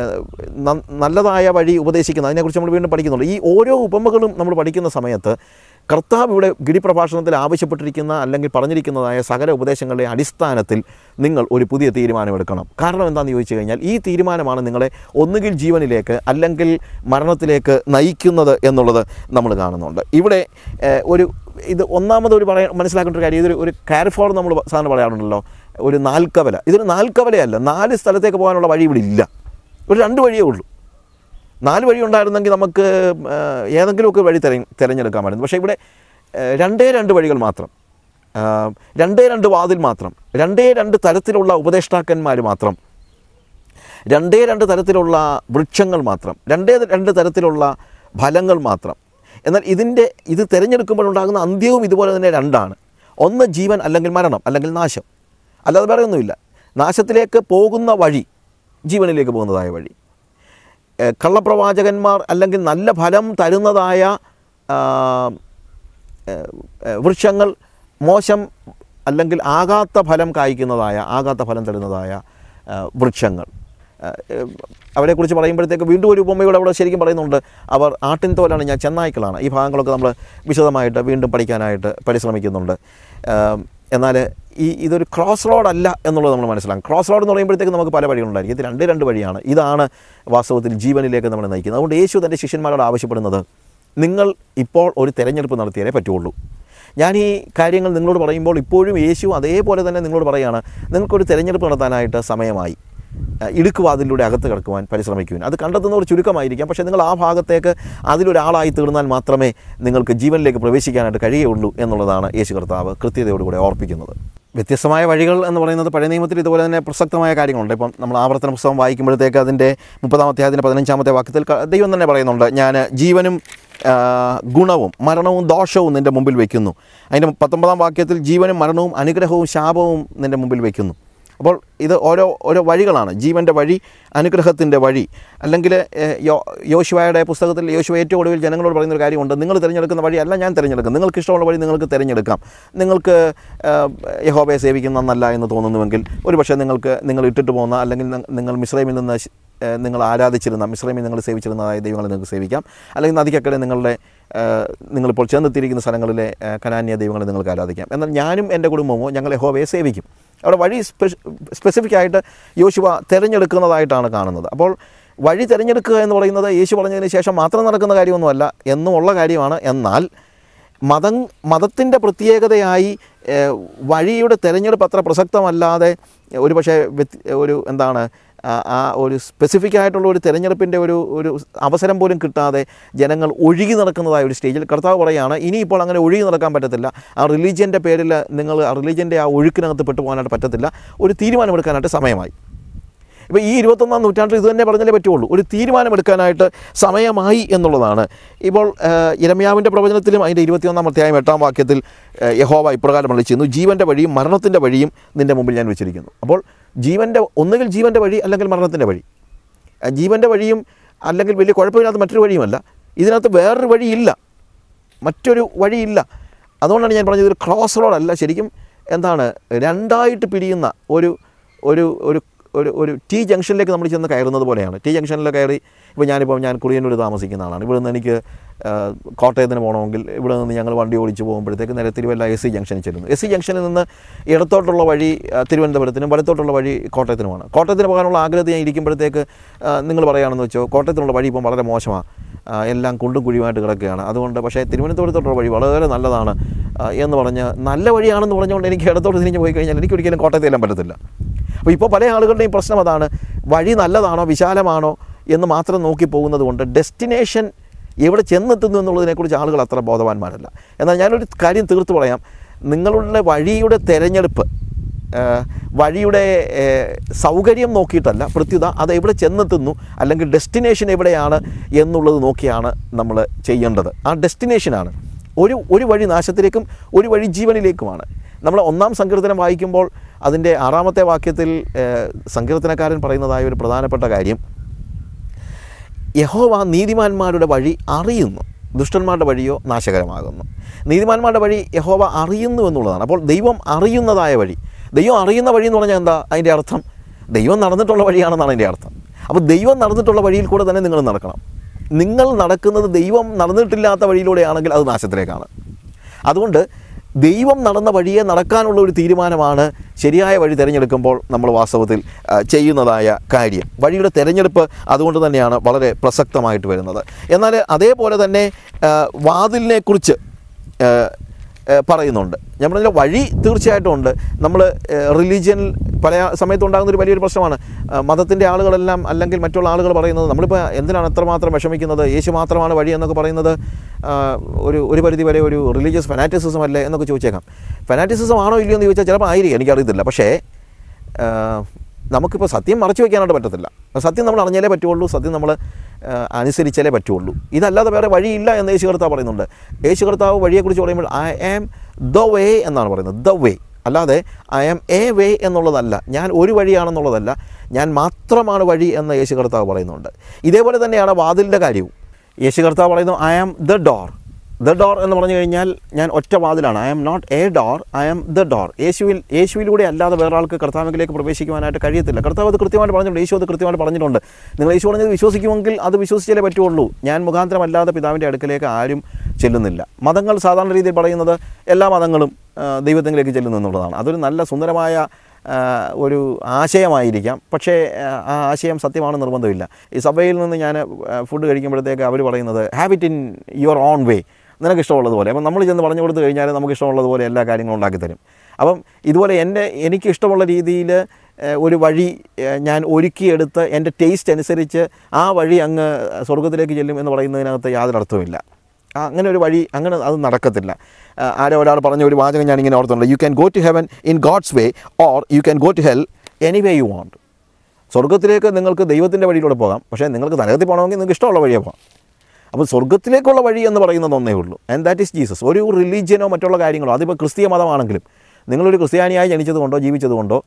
നല്ലതായ വഴി ഉപദേശിക്കുന്നത്, അതിനെക്കുറിച്ച് നമ്മൾ വീണ്ടും പഠിക്കുന്നുണ്ട്. ഈ ഓരോ ഉപമകളും നമ്മൾ പഠിക്കുന്ന സമയത്ത് കർത്താവ് ഇവിടെ ഗിരിപ്രഭാഷണത്തിൽ ആവശ്യപ്പെട്ടിരിക്കുന്ന അല്ലെങ്കിൽ പറഞ്ഞിരിക്കുന്നതായ സകല ഉപദേശങ്ങളുടെ അടിസ്ഥാനത്തിൽ നിങ്ങൾ ഒരു പുതിയ തീരുമാനമെടുക്കണം. കാരണം എന്താണെന്ന് ചോദിച്ചു കഴിഞ്ഞാൽ, ഈ തീരുമാനമാണ് നിങ്ങളെ ഒന്നുകിൽ ജീവനിലേക്ക് അല്ലെങ്കിൽ മരണത്തിലേക്ക് നയിക്കുന്നത് എന്നുള്ളത് നമ്മൾ കാണുന്നുണ്ട്. ഇവിടെ ഒരു ഇത് ഒന്നാമത് ഒരു പറയാൻ മനസ്സിലാക്കേണ്ട ഒരു കാര്യം, ഇതൊരു ഒരു കാരിഫോർ നമ്മൾ സാധാരണ പറയാറുണ്ടല്ലോ, ഒരു നാൽക്കവല. ഇതൊരു നാൽക്കവലയല്ല. നാല് സ്ഥലത്തേക്ക് പോകാനുള്ള വഴി ഇവിടെ ഇല്ല, ഒരു രണ്ട് വഴിയേ ഉള്ളൂ. നാല് വഴി ഉണ്ടായിരുന്നെങ്കിൽ നമുക്ക് ഏതെങ്കിലുമൊക്കെ വഴി തിര തിരഞ്ഞെടുക്കാമായിരുന്നു. പക്ഷേ ഇവിടെ രണ്ടേ രണ്ട് വഴികൾ മാത്രം, രണ്ടേ രണ്ട് വാതിൽ മാത്രം, രണ്ടേ രണ്ട് തരത്തിലുള്ള ഉപദേഷ്ടാക്കന്മാർ മാത്രം, രണ്ടേ രണ്ട് തരത്തിലുള്ള വൃക്ഷങ്ങൾ മാത്രം, രണ്ടേ രണ്ട് തരത്തിലുള്ള ഫലങ്ങൾ മാത്രം. എന്നാൽ ഇതിൻ്റെ ഇത് തിരഞ്ഞെടുക്കുമ്പോഴുണ്ടാകുന്ന അന്ത്യവും ഇതുപോലെ തന്നെ രണ്ടാണ്. ഒന്ന് ജീവൻ അല്ലെങ്കിൽ മരണം അല്ലെങ്കിൽ നാശം, അല്ലാതെ വേറെ ഒന്നുമില്ല. നാശത്തിലേക്ക് പോകുന്ന വഴി, ജീവനിലേക്ക് പോകുന്നതായ വഴി. കള്ളപ്രവാചകന്മാർ അല്ലെങ്കിൽ നല്ല ഫലം തരുന്നതായ വൃക്ഷങ്ങൾ, മോശം അല്ലെങ്കിൽ ആകാത്ത ഫലം കായ്ക്കുന്നതായ ആകാത്ത ഫലം തരുന്നതായ വൃക്ഷങ്ങൾ, അവരെക്കുറിച്ച് പറയുമ്പോഴത്തേക്ക് വീണ്ടും ഒരു ഉപമയോടെ അവിടെ ശരിക്കും പറയുന്നുണ്ട്. അവർ ആട്ടിൻ തോലാണ്, ഞാൻ ചെന്നായ്ക്കളാണ്. ഈ ഭാഗങ്ങളൊക്കെ നമ്മൾ വിശദമായിട്ട് വീണ്ടും പഠിക്കാനായിട്ട് പരിശ്രമിക്കുന്നുണ്ട്. എന്നാൽ ഈ ഇതൊരു ക്രോസ് റോഡ് അല്ല എന്നുള്ളത് നമ്മൾ മനസ്സിലാക്കും. ക്രോസ് റോഡ് എന്ന് പറയുമ്പോഴത്തേക്ക് നമുക്ക് പല വഴികളുണ്ടായിരിക്കും. ഇത് രണ്ട് രണ്ട് വഴിയാണ്. ഇതാണ് വാസ്തവത്തിൽ ജീവനിലേക്ക് നമ്മളെ നയിക്കുന്നത്. അതുകൊണ്ട് യേശു തൻ്റെ ശിഷ്യന്മാരോട് ആവശ്യപ്പെടുന്നത്, നിങ്ങൾ ഇപ്പോൾ ഒരു തിരഞ്ഞെടുപ്പ് നടത്തിയാലേ പറ്റുള്ളൂ. ഞാൻ ഈ കാര്യങ്ങൾ നിങ്ങളോട് പറയുമ്പോൾ ഇപ്പോഴും യേശു അതേപോലെ തന്നെ നിങ്ങളോട് പറയുകയാണ്, നിങ്ങൾക്കൊരു തിരഞ്ഞെടുപ്പ് നടത്താനായിട്ട് സമയമായി. ഇടുക്കുവാതിലൂടെ അകത്ത് കിടക്കുവാൻ പരിശ്രമിക്കുവാൻ. അത് കണ്ടെത്തുന്ന ഒരു ചുരുക്കമായിരിക്കാം. പക്ഷേ നിങ്ങൾ ആ ഭാഗത്തേക്ക് അതിലൊരാളായി തീർന്നാൽ മാത്രമേ നിങ്ങൾക്ക് ജീവനിലേക്ക് പ്രവേശിക്കാനായിട്ട് കഴിയുള്ളൂ എന്നുള്ളതാണ് യേശു കർത്താവ് കൃത്യതയോടുകൂടെ ഓർപ്പിക്കുന്നത്. വ്യത്യസ്തമായ വഴികൾ എന്ന് പറയുന്നത് പഴയ നിയമത്തിൽ ഇതുപോലെ തന്നെ പ്രസക്തമായ കാര്യങ്ങളുണ്ട്. ഇപ്പം നമ്മൾ ആവർത്തന പുസ്തകം വായിക്കുമ്പോഴത്തേക്ക് അതിൻ്റെ മുപ്പതാമത്തെ അധ്യായത്തിൻ്റെ പതിനഞ്ചാമത്തെ വാക്യത്തിൽ ദൈവം തന്നെ പറയുന്നുണ്ട്, ഞാൻ ജീവനും ഗുണവും മരണവും ദോഷവും നിൻ്റെ മുമ്പിൽ വയ്ക്കുന്നു. അതിൻ്റെ പത്തൊമ്പതാം വാക്യത്തിൽ ജീവനും മരണവും അനുഗ്രഹവും ശാപവും നിൻ്റെ മുമ്പിൽ വയ്ക്കുന്നു. അപ്പോൾ ഇത് ഓരോ ഓരോ വഴികളാണ്. ജീവൻ്റെ വഴി, അനുഗ്രഹത്തിൻ്റെ വഴി. അല്ലെങ്കിൽ യോ യോശുവയുടെ പുസ്തകത്തിൽ യോശുവ ഏറ്റവും ഒടുവിൽ ജനങ്ങളോട് പറയുന്നൊരു കാര്യമുണ്ട്, നിങ്ങൾ തിരഞ്ഞെടുക്കുന്ന വഴി അല്ല ഞാൻ തിരഞ്ഞെടുക്കും, നിങ്ങൾക്ക് ഇഷ്ടമുള്ള വഴി നിങ്ങൾക്ക് തിരഞ്ഞെടുക്കാം. നിങ്ങൾക്ക് യഹോവയെ സേവിക്കുന്നതല്ല എന്ന് തോന്നുന്നുവെങ്കിൽ ഒരു പക്ഷേ നിങ്ങൾക്ക് നിങ്ങൾ ഇട്ടിട്ട് പോകുന്ന അല്ലെങ്കിൽ നിങ്ങൾ മിസ്രൈമിൽ നിന്ന് നിങ്ങൾ ആരാധിച്ചിരുന്ന മിസ്രൈമിൽ നിങ്ങൾ സേവിച്ചിരുന്നതായ ദൈവങ്ങളെ നിങ്ങൾക്ക് സേവിക്കാം. അല്ലെങ്കിൽ നദിക്കക്കരെ നിങ്ങളുടെ നിങ്ങളിപ്പോൾ ചെന്നെത്തിയിരിക്കുന്ന സ്ഥലങ്ങളിലെ കനാന്യ ദൈവങ്ങളെ നിങ്ങൾക്ക് ആരാധിക്കാം. എന്നാൽ ഞാനും എൻ്റെ കുടുംബമോ ഞങ്ങൾ യഹോവയെ സേവിക്കും. അവിടെ വഴി സ്പെസിഫിക് ആയിട്ട് യോശുവ തിരഞ്ഞെടുക്കുന്നതായിട്ടാണ് കാണുന്നത്. അപ്പോൾ വഴി തിരഞ്ഞെടുക്കുക എന്ന് പറയുന്നത് യേശു പറഞ്ഞതിന് ശേഷം മാത്രം നടക്കുന്ന കാര്യമൊന്നുമല്ല, എന്നുമുള്ള കാര്യമാണ്. എന്നാൽ മതം മതത്തിൻ്റെ പ്രത്യേകതയായി വഴിയുടെ തിരഞ്ഞെടുപ്പ് അത്ര പ്രസക്തമല്ലാതെ ഒരു പക്ഷേ ഒരു എന്താണ് ആ ഒരു സ്പെസിഫിക് ആയിട്ടുള്ള ഒരു തിരഞ്ഞെടുപ്പിൻ്റെ ഒരു ഒരു അവസരം പോലും കിട്ടാതെ ജനങ്ങൾ ഒഴുകി നടക്കുന്നതായ ഒരു സ്റ്റേജിൽ കർത്താവ് പറയുകയാണ്, ഇനിയിപ്പോൾ അങ്ങനെ ഒഴുകി നടക്കാൻ പറ്റത്തില്ല. ആ റിലീജിയൻ്റെ പേരിൽ നിങ്ങൾ ആ റിലീജിയൻ്റെ ആ ഒഴുക്കിനകത്ത് പെട്ടുപോകാനായിട്ട് പറ്റത്തില്ല. ഒരു തീരുമാനമെടുക്കാനായിട്ട് സമയമായി. ഇപ്പോൾ ഈ ഇരുപത്തൊന്നാം നൂറ്റാണ്ടിൽ ഇത് തന്നെ പറഞ്ഞാലേ പറ്റുള്ളൂ. ഒരു തീരുമാനമെടുക്കാനായിട്ട് സമയമായി എന്നുള്ളതാണ്. ഇപ്പോൾ യിരെമ്യാവിൻ്റെ പ്രവചനത്തിലും അതിൻ്റെ ഇരുപത്തിയൊന്നാം അധ്യായം എട്ടാം വാക്യത്തിൽ യഹോവ ഇപ്രകാരം വിളിച്ചിരുന്നു, ജീവൻ്റെ വഴിയും മരണത്തിൻ്റെ വഴിയും നിൻ്റെ മുമ്പിൽ ഞാൻ വെച്ചിരിക്കുന്നു. അപ്പോൾ ജീവൻ്റെ ഒന്നുകിൽ ജീവൻ്റെ വഴി അല്ലെങ്കിൽ മരണത്തിൻ്റെ വഴി. ജീവൻ്റെ വഴിയും അല്ലെങ്കിൽ വലിയ കുഴപ്പമില്ലാത്ത മറ്റൊരു വഴിയുമല്ല. ഇതിനകത്ത് വേറൊരു വഴിയില്ല, മറ്റൊരു വഴിയില്ല. അതുകൊണ്ടാണ് ഞാൻ പറഞ്ഞത് ഒരു ക്രോസ് റോഡല്ല, ശരിക്കും എന്താണ് രണ്ടായിട്ട് പിരിയുന്ന ഒരു ഒരു ഒരു ഒരു ഒരു ടി ജംഗ്ഷനിലേക്ക് നമ്മൾ ചെന്ന് കയറുന്നത് പോലെയാണ്. ടി ജംഗ്ഷനിൽ കയറി ഇപ്പോൾ ഞാനിപ്പോൾ ഞാൻ കുറിയന്നൂർ താമസിക്കുന്ന ആളാണ്. ഇവിടെ നിന്ന് എനിക്ക് കോട്ടയത്തിന് പോകണമെങ്കിൽ ഇവിടെ നിന്ന് ഞങ്ങൾ വണ്ടി ഓടിച്ച് പോകുമ്പോഴത്തേക്ക് നേരെ തിരുവല്ല എസ് സി ജംഗ്ഷനിൽ ചെല്ലുന്നു. എസ് സി ജംഗ്ഷനിൽ നിന്ന് ഇടത്തോട്ടുള്ള വഴി തിരുവനന്തപുരത്തിനും വലത്തോട്ടുള്ള വഴി കോട്ടയത്തിനുമാണ്. കോട്ടയത്തിന് പോകാനുള്ള ആഗ്രഹത്തിൽ ഞാൻ ഇരിക്കുമ്പോഴത്തേക്ക് നിങ്ങൾ പറയുകയാണെന്ന് വെച്ചോ, കോട്ടയത്തിനുള്ള വഴി ഇപ്പം വളരെ മോശമാണ്, എല്ലാം കുണ്ടും കുഴിയുമായിട്ട് കിടക്കുകയാണ്. അതുകൊണ്ട് പക്ഷേ തിരുവനന്തപുരത്തോട്ടുള്ള വഴി വളരെ നല്ലതാണ് എന്ന് പറഞ്ഞ് നല്ല വഴിയാണെന്ന് പറഞ്ഞുകൊണ്ട് എനിക്ക് ഇടത്തോട്ട് തിരിഞ്ഞ് പോയി കഴിഞ്ഞാൽ എനിക്ക് ഒരിക്കലും കോട്ടയത്ത് ചെല്ലാൻ പറ്റത്തില്ല. അപ്പോൾ ഇപ്പോൾ പല ആളുകളുടെയും പ്രശ്നം അതാണ്, വഴി നല്ലതാണോ വിശാലമാണോ എന്ന് മാത്രം നോക്കി പോകുന്നത് കൊണ്ട് ഡെസ്റ്റിനേഷൻ എവിടെ ചെന്നെത്തുന്നു എന്നുള്ളതിനെക്കുറിച്ച് ആളുകൾ അത്ര ബോധവാന്മാരല്ല. എന്നാൽ ഞാനൊരു കാര്യം തീർത്ത് പറയാം, നിങ്ങളുടെ വഴിയുടെ തിരഞ്ഞെടുപ്പ് വഴിയുടെ സൗകര്യം നോക്കിയിട്ടല്ല, പ്രത്യുത അത് എവിടെ ചെന്നെത്തുന്നു അല്ലെങ്കിൽ ഡെസ്റ്റിനേഷൻ എവിടെയാണ് എന്നുള്ളത് നോക്കിയാണ് നമ്മൾ ചെയ്യേണ്ടത്. ആ ഡെസ്റ്റിനേഷനാണ് ഒരു ഒരു വഴി നാശത്തിലേക്കും ഒരു വഴി ജീവനിലേക്കുമാണ്. നമ്മൾ ഒന്നാം സങ്കീർത്തനം വായിക്കുമ്പോൾ അതിൻ്റെ ആറാമത്തെ വാക്യത്തിൽ സങ്കീർത്തനക്കാരൻ പറയുന്നതായ ഒരു പ്രധാനപ്പെട്ട കാര്യം, യഹോവ നീതിമാന്മാരുടെ വഴി അറിയുന്നു, ദുഷ്ടന്മാരുടെ വഴിയോ നാശകരമാകുന്നു. നീതിമാന്മാരുടെ വഴി യഹോവ അറിയുന്നു എന്നുള്ളതാണ്. അപ്പോൾ ദൈവം അറിയുന്നതായ വഴി, ദൈവം അറിയുന്ന വഴി എന്ന് പറഞ്ഞാൽ എന്താ അതിൻ്റെ അർത്ഥം? ദൈവം നടന്നിട്ടുള്ള വഴിയാണെന്നാണ് അതിൻ്റെ അർത്ഥം. അപ്പോൾ ദൈവം നടന്നിട്ടുള്ള വഴിയിൽ കൂടെ തന്നെ നിങ്ങൾ നടക്കണം. നിങ്ങൾ നടക്കുന്നത് ദൈവം നടന്നിട്ടില്ലാത്ത വഴിയിലൂടെയാണെങ്കിൽ അത് നാശത്തിലേക്കാണ്. അതുകൊണ്ട് ദൈവം നടന്ന വഴിയെ നടക്കാനുള്ള ഒരു തീരുമാനമാണ് ശരിയായ വഴി തിരഞ്ഞെടുക്കുമ്പോൾ നമ്മൾ വാസ്തവത്തിൽ ചെയ്യുന്നതായ കാര്യം. വഴിയുടെ തിരഞ്ഞെടുപ്പ് അതുകൊണ്ട് തന്നെയാണ് വളരെ പ്രസക്തമായിട്ട് വരുന്നത്. എന്നാൽ അതേപോലെ തന്നെ വാതിലിനെക്കുറിച്ച് പറയുന്നുണ്ട്. ഞാൻ പറഞ്ഞ വഴി തീർച്ചയായിട്ടും ഉണ്ട്. നമ്മൾ റിലീജിയൻ പല സമയത്തുണ്ടാകുന്നൊരു വലിയൊരു പ്രശ്നമാണ്. മതത്തിൻ്റെ ആളുകളെല്ലാം അല്ലെങ്കിൽ മറ്റുള്ള ആളുകൾ പറയുന്നത്, നമ്മളിപ്പോൾ എന്തിനാണ് എത്രമാത്രം വിഷമിക്കുന്നത്, യേശു മാത്രമാണ് വഴി എന്നൊക്കെ പറയുന്നത് ഒരു ഒരു പരിധി വരെ ഒരു റിലീജിയസ് ഫെനാറ്റിസിസം അല്ലേ എന്നൊക്കെ ചോദിച്ചേക്കാം. ഫെനാറ്റിസിസം ആണോ ഇല്ലയോ എന്ന് ചോദിച്ചാൽ ചിലപ്പോൾ ആയിരിക്കും, എനിക്കറിയത്തില്ല. പക്ഷേ നമുക്കിപ്പോൾ സത്യം മറച്ചു വയ്ക്കാനായിട്ട് പറ്റത്തില്ല. സത്യം നമ്മൾ അറിഞ്ഞാലേ പറ്റുള്ളൂ, സത്യം നമ്മൾ അനുസരിച്ചാലേ പറ്റുള്ളൂ. ഇതല്ലാതെ വേറെ വഴിയില്ല എന്ന് യേശു കർത്താവ് പറയുന്നുണ്ട്. യേശു കർത്താവ് വഴിയെക്കുറിച്ച് പറയുമ്പോൾ ഐ ആം ദ വേ എന്നാണ് പറയുന്നത്, ദ വേ, അല്ലാതെ ഐ ആം എ വേ എന്നുള്ളതല്ല, ഞാൻ ഒരു വഴിയാണെന്നുള്ളതല്ല. ഞാൻ മാത്രമാണ് വഴി എന്ന് യേശു കർത്താവ് പറയുന്നുണ്ട്. ഇതേപോലെ തന്നെയാണ് വാതിലിൻ്റെ കാര്യവും. യേശു കർത്താവ് പറയുന്നു, I am the door. The door എന്ന് പറഞ്ഞു കഴിഞ്ഞാൽ ഞാൻ ഒറ്റ വാതിലാണ്. I am not a door, I am the door. യേശുവിൽ യേശുവിലൂടെ അല്ലാതെ വേറെ ആൾക്ക് കർത്താവിലേക്ക് പ്രവേശിക്കുവാനായിട്ട് കഴിയത്തില്ല. കർത്താവ് അത് കൃത്യമായിട്ട് പറഞ്ഞിട്ടുണ്ട്. യേശു അത് കൃത്യമായിട്ട് പറഞ്ഞിട്ടുണ്ട്. നിങ്ങൾ യേശു പറഞ്ഞത് വിശ്വസിക്കുമെങ്കിൽ അത് വിശ്വസിച്ചാലേ പറ്റുള്ളൂ. ഞാൻ മുഖാന്തരമല്ലാതെ പിതാവിൻ്റെ അടുക്കലേക്ക് ആരും ചെല്ലുന്നില്ല. മതങ്ങൾ സാധാരണ രീതിയിൽ പറയുന്നത് എല്ലാ മതങ്ങളും ദൈവത്തിലേക്ക് ചെല്ലുന്നു എന്നുള്ളതാണ്. അതൊരു നല്ല സുന്ദരമായ ഒരു ആശയമായിരിക്കാം. പക്ഷേ ആ ആശയം സത്യമാണ് നിർബന്ധമില്ല. ഈ സഭയിൽ നിന്ന് ഞാൻ ഫുഡ് കഴിക്കുമ്പോഴത്തേക്ക് അവർ പറയുന്നത് have it in your own way, നിനക്ക് ഇഷ്ടമുള്ളതുപോലെ. അപ്പം നമ്മൾ ചെന്ന് പറഞ്ഞു കൊടുത്തു കഴിഞ്ഞാൽ നമുക്ക് ഇഷ്ടമുള്ളതുപോലെ എല്ലാ കാര്യങ്ങളും ഉണ്ടാക്കിത്തരും. അപ്പം ഇതുപോലെ എൻ്റെ എനിക്ക് ഇഷ്ടമുള്ള രീതിയിൽ ഒരു വഴി ഞാൻ ഒരുക്കിയെടുത്ത് എൻ്റെ ടേസ്റ്റ് അനുസരിച്ച് ആ വഴി അങ്ങ് സ്വർഗ്ഗത്തിലേക്ക് ചെല്ലും എന്ന് പറയുന്നതിനകത്ത് യാതൊരു അർത്ഥവുമില്ല. അങ്ങനെ ഒരു വഴി അങ്ങനെ അത് നടക്കത്തില്ല. ആരോ ഒരാൾ പറഞ്ഞ ഒരു വാചകം ഞാനിങ്ങനെ ഓർത്തുണ്ട്, you can go to heaven in God's way or you can go to hell any way you want. സ്വർഗ്ഗത്തിലേക്ക് നിങ്ങൾക്ക് ദൈവത്തിൻ്റെ വഴിയിലൂടെ പോകാം, പക്ഷേ നിങ്ങൾക്ക് നരകത്തിൽ പോകണമെങ്കിൽ നിങ്ങൾക്ക് ഇഷ്ടമുള്ള വഴിയെ പോകാം. അപ്പോൾ സ്വർഗ്ഗത്തിലേക്കുള്ള വഴി എന്ന് പറയുന്നത് ഒന്നേ ഉള്ളൂ, ആൻഡ് ദാറ്റ് ഈസ് ജീസസ്. ഒരു റിലീജിയനോ മറ്റുള്ള കാര്യങ്ങളോ, അതിപ്പോൾ ക്രിസ്തീയ മതമാണെങ്കിലും നിങ്ങളൊരു ക്രിസ്ത്യാനിയായി ജനിച്ചതുകൊണ്ടോ ജീവിച്ചതുകൊണ്ടോ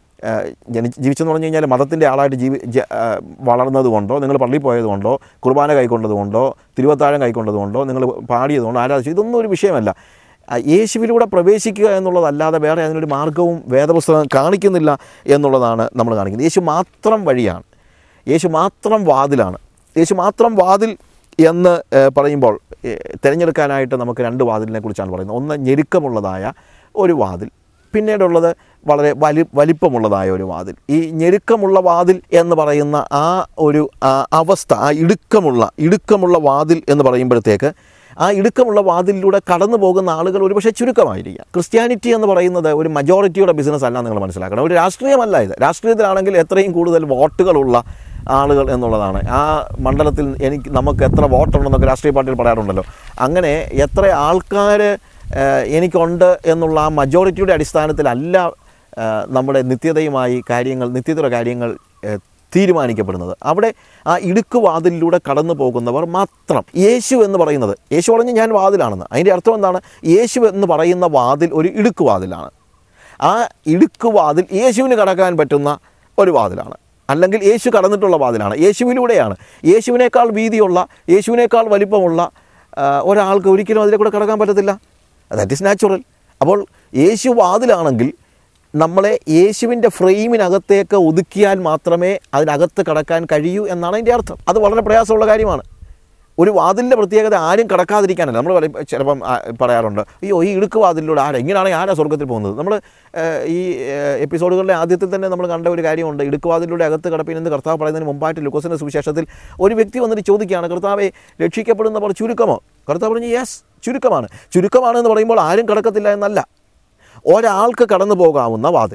ജനി ജീവിച്ചെന്ന് പറഞ്ഞു കഴിഞ്ഞാൽ മതത്തിൻ്റെ ആളായിട്ട് ജീവി വളർന്നതുകൊണ്ടോ, നിങ്ങൾ പള്ളിയിൽ പോയതുകൊണ്ടോ, കുർബാന കൈക്കൊണ്ടതുകൊണ്ടോ, തിരുവത്താഴം കൈക്കൊണ്ടതുകൊണ്ടോ, നിങ്ങൾ പാടിയതുകൊണ്ടോ, ആരാധിച്ചു, ഇതൊന്നും ഒരു വിഷയമല്ല. യേശുവിലൂടെ പ്രവേശിക്കുക എന്നുള്ളതല്ലാതെ വേറെ അതിനൊരു മാർഗ്ഗവും വേദപുസ്തകം കാണിക്കുന്നില്ല എന്നുള്ളതാണ് നമ്മൾ കാണിക്കുന്നത്. യേശു മാത്രം വഴിയാണ്, യേശു മാത്രം വാതിലാണ്. യേശു മാത്രം വാതിൽ എന്ന് പറയുമ്പോൾ തിരഞ്ഞെടുക്കാനായിട്ട് നമുക്ക് രണ്ട് വാതിലിനെ കുറിച്ചാണ് പറയുന്നത്. ഒന്ന് ഞെരുക്കമുള്ളതായ ഒരു വാതിൽ, പിന്നീടുള്ളത് വളരെ വലി വലിപ്പമുള്ളതായ ഒരു വാതിൽ. ഈ ഞെരുക്കമുള്ള വാതിൽ എന്ന് പറയുന്ന ആ ഒരു അവസ്ഥ, ആ ഇടുക്കമുള്ള ഇടുക്കമുള്ള വാതിൽ എന്ന് പറയുമ്പോഴത്തേക്ക് ആ ഇടുക്കമുള്ള വാതിലിലൂടെ കടന്നു പോകുന്ന ആളുകൾ ഒരുപക്ഷെ ചുരുക്കമായിരിക്കാം. ക്രിസ്ത്യാനിറ്റി എന്ന് പറയുന്നത് ഒരു മജോറിറ്റിയുടെ ബിസിനസ് അല്ല, നിങ്ങൾ മനസ്സിലാക്കണം. ഒരു രാഷ്ട്രീയമല്ല ഇത്. രാഷ്ട്രീയത്തിലാണെങ്കിൽ എത്രയും കൂടുതൽ വോട്ടുകളുള്ള ആളുകൾ എന്നുള്ളതാണ്. ആ മണ്ഡലത്തിൽ എനിക്ക് നമുക്ക് എത്ര വോട്ടുണ്ടെന്നൊക്കെ രാഷ്ട്രീയ പാർട്ടികൾ പറയാറുണ്ടല്ലോ. അങ്ങനെ എത്ര ആൾക്കാർ എനിക്കുണ്ട് എന്നുള്ള ആ മജോറിറ്റിയുടെ അടിസ്ഥാനത്തിലല്ല നമ്മുടെ നിത്യതയുമായി കാര്യങ്ങൾ നിത്യതയുടെ കാര്യങ്ങൾ തീരുമാനിക്കപ്പെടുന്നത്. അവിടെ ആ ഇടുക്കുവാതിലൂടെ കടന്നു പോകുന്നവർ മാത്രം. യേശു എന്ന് പറയുന്നത്, യേശു പറഞ്ഞ് ഞാൻ വാതിലാണെന്ന്, അതിൻ്റെ അർത്ഥം എന്താണ്? യേശു എന്ന് പറയുന്ന വാതിൽ ഒരു ഇടുക്കുവാതിലാണ്. ആ ഇടുക്കുവാതിൽ യേശുവിന് കടക്കാൻ പറ്റുന്ന ഒരു വാതിലാണ്, അല്ലെങ്കിൽ യേശു കടന്നിട്ടുള്ള വാതിലാണ്. യേശുവിലൂടെയാണ്. യേശുവിനേക്കാൾ വീതിയുള്ള, യേശുവിനേക്കാൾ വലിപ്പമുള്ള ഒരാൾക്ക് ഒരിക്കലും അതിലെ കൂടെ കടക്കാൻ പറ്റത്തില്ല. That is natural. അപ്പോൾ യേശു വാതിലാണെങ്കിൽ നമ്മളെ യേശുവിൻ്റെ ഫ്രെയിമിനകത്തേക്ക് ഒതുക്കിയാൽ മാത്രമേ അതിനകത്ത് കടക്കാൻ കഴിയൂ എന്നാണ് അതിൻ്റെ അർത്ഥം. അത് വളരെ പ്രയാസമുള്ള കാര്യമാണ്. ഒരു വാതിലിൻ്റെ പ്രത്യേകത ആരും കടക്കാതിരിക്കാനല്ല. നമ്മൾ ചിലപ്പം പറയാറുണ്ട്, അയ്യോ ഈ ഇടുക്ക് വാതിലിലൂടെ ആരാ, ഇങ്ങനെയാണെങ്കിൽ ആരാ സ്വർഗ്ഗത്തിൽ പോകുന്നത്. നമ്മൾ ഈ എപ്പിസോഡുകളുടെ ആദ്യത്തിൽ തന്നെ നമ്മൾ കണ്ട ഒരു കാര്യമുണ്ട്, ഇടുക്ക് വാതിലിലൂടെ അകത്ത് കടപ്പിനെന്ന് കർത്താവ് പറയുന്നതിന് മുമ്പായിട്ട് ലൂക്കോസിൻ്റെ സുവിശേഷത്തിൽ ഒരു വ്യക്തി വന്നിട്ട് ചോദിക്കുകയാണ്, കർത്താവെ രക്ഷിക്കപ്പെടുന്നവർ ചുരുക്കമോ? കർത്താവ് പറഞ്ഞു യെസ്, ചുരുക്കമാണ്. ചുരുക്കമാണെന്ന് പറയുമ്പോൾ ആരും കടക്കത്തില്ല എന്നല്ല, ഒരാൾക്ക് കടന്നു പോകാവുന്ന വാതിൽ,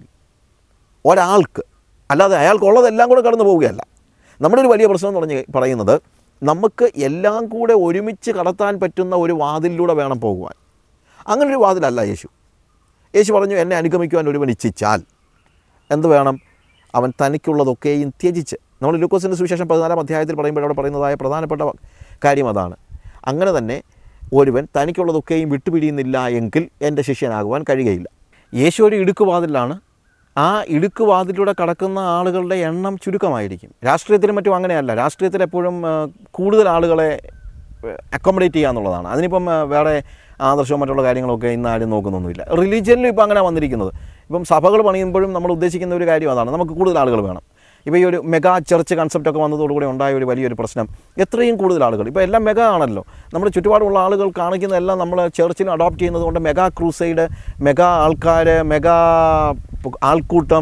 ഒരാൾക്ക്, അല്ലാതെ അയാൾക്കുള്ളതെല്ലാം കൂടെ കടന്നു പോവുകയല്ല. നമ്മുടെ ഒരു വലിയ പ്രശ്നം എന്ന് പറഞ്ഞ് പറയുന്നത്, നമുക്ക് എല്ലാം കൂടെ ഒരുമിച്ച് കടത്താൻ പറ്റുന്ന ഒരു വാതിലിലൂടെ വേണം പോകുവാൻ. അങ്ങനൊരു വാതിലല്ല യേശു. യേശു പറഞ്ഞു, എന്നെ അനുഗമിക്കുവാൻ ഒരുവൻ ഇച്ഛിച്ചാൽ എന്ത് വേണം? അവൻ തനിക്കുള്ളതൊക്കെയും ത്യജിച്ച്. നമ്മൾ ലൂക്കോസിൻ്റെ സുവിശേഷം പതിനാലാം അധ്യായത്തിൽ പറയുമ്പോൾ അവിടെ പറയുന്നതായ പ്രധാനപ്പെട്ട കാര്യം അതാണ്. അങ്ങനെ തന്നെ ഒരുവൻ തനിക്കുള്ളതൊക്കെയും വിട്ടുപിടിയുന്നില്ല എങ്കിൽ എൻ്റെ ശിഷ്യനാകുവാൻ കഴിയുകയില്ല. യേശു ഒരു ഇടുക്കുവാതിലാണ്. ആ ഇടുക്കുവാതിലൂടെ കടക്കുന്ന ആളുകളുടെ എണ്ണം ചുരുക്കമായിരിക്കും. രാഷ്ട്രീയത്തിലും മറ്റും അങ്ങനെയല്ല. രാഷ്ട്രീയത്തിൽ എപ്പോഴും കൂടുതൽ ആളുകളെ അക്കോമഡേറ്റ് ചെയ്യുക എന്നുള്ളതാണ്. അതിനിപ്പം വേറെ ആദർശവും മറ്റുള്ള കാര്യങ്ങളൊക്കെ ഇന്ന് ആരും നോക്കുന്നൊന്നുമില്ല. റിലീജിയനിലും ഇപ്പം അങ്ങനെ വന്നിരിക്കുന്നത്. ഇപ്പം സഭകൾ പണിയുമ്പോഴും നമ്മൾ ഉദ്ദേശിക്കുന്ന ഒരു കാര്യം അതാണ്, നമുക്ക് കൂടുതൽ ആളുകൾ വേണം. ഇപ്പോൾ ഈ ഒരു മെഗാ ചർച്ച് കൺസെപ്റ്റൊക്കെ വന്നതോടുകൂടി ഉണ്ടായ ഒരു വലിയൊരു പ്രശ്നം, എത്രയും കൂടുതൽ ആളുകൾ, ഇപ്പോൾ എല്ലാം മെഗാ ആണല്ലോ. നമ്മുടെ ചുറ്റുപാടുമുള്ള ആളുകൾ കാണിക്കുന്നതെല്ലാം നമ്മൾ ചർച്ചിൽ അഡോപ്റ്റ് ചെയ്യുന്നത് കൊണ്ട് മെഗാ ക്രൂസൈഡ്, മെഗാ ആൾക്കാർ, മെഗാ ആൾക്കൂട്ടം,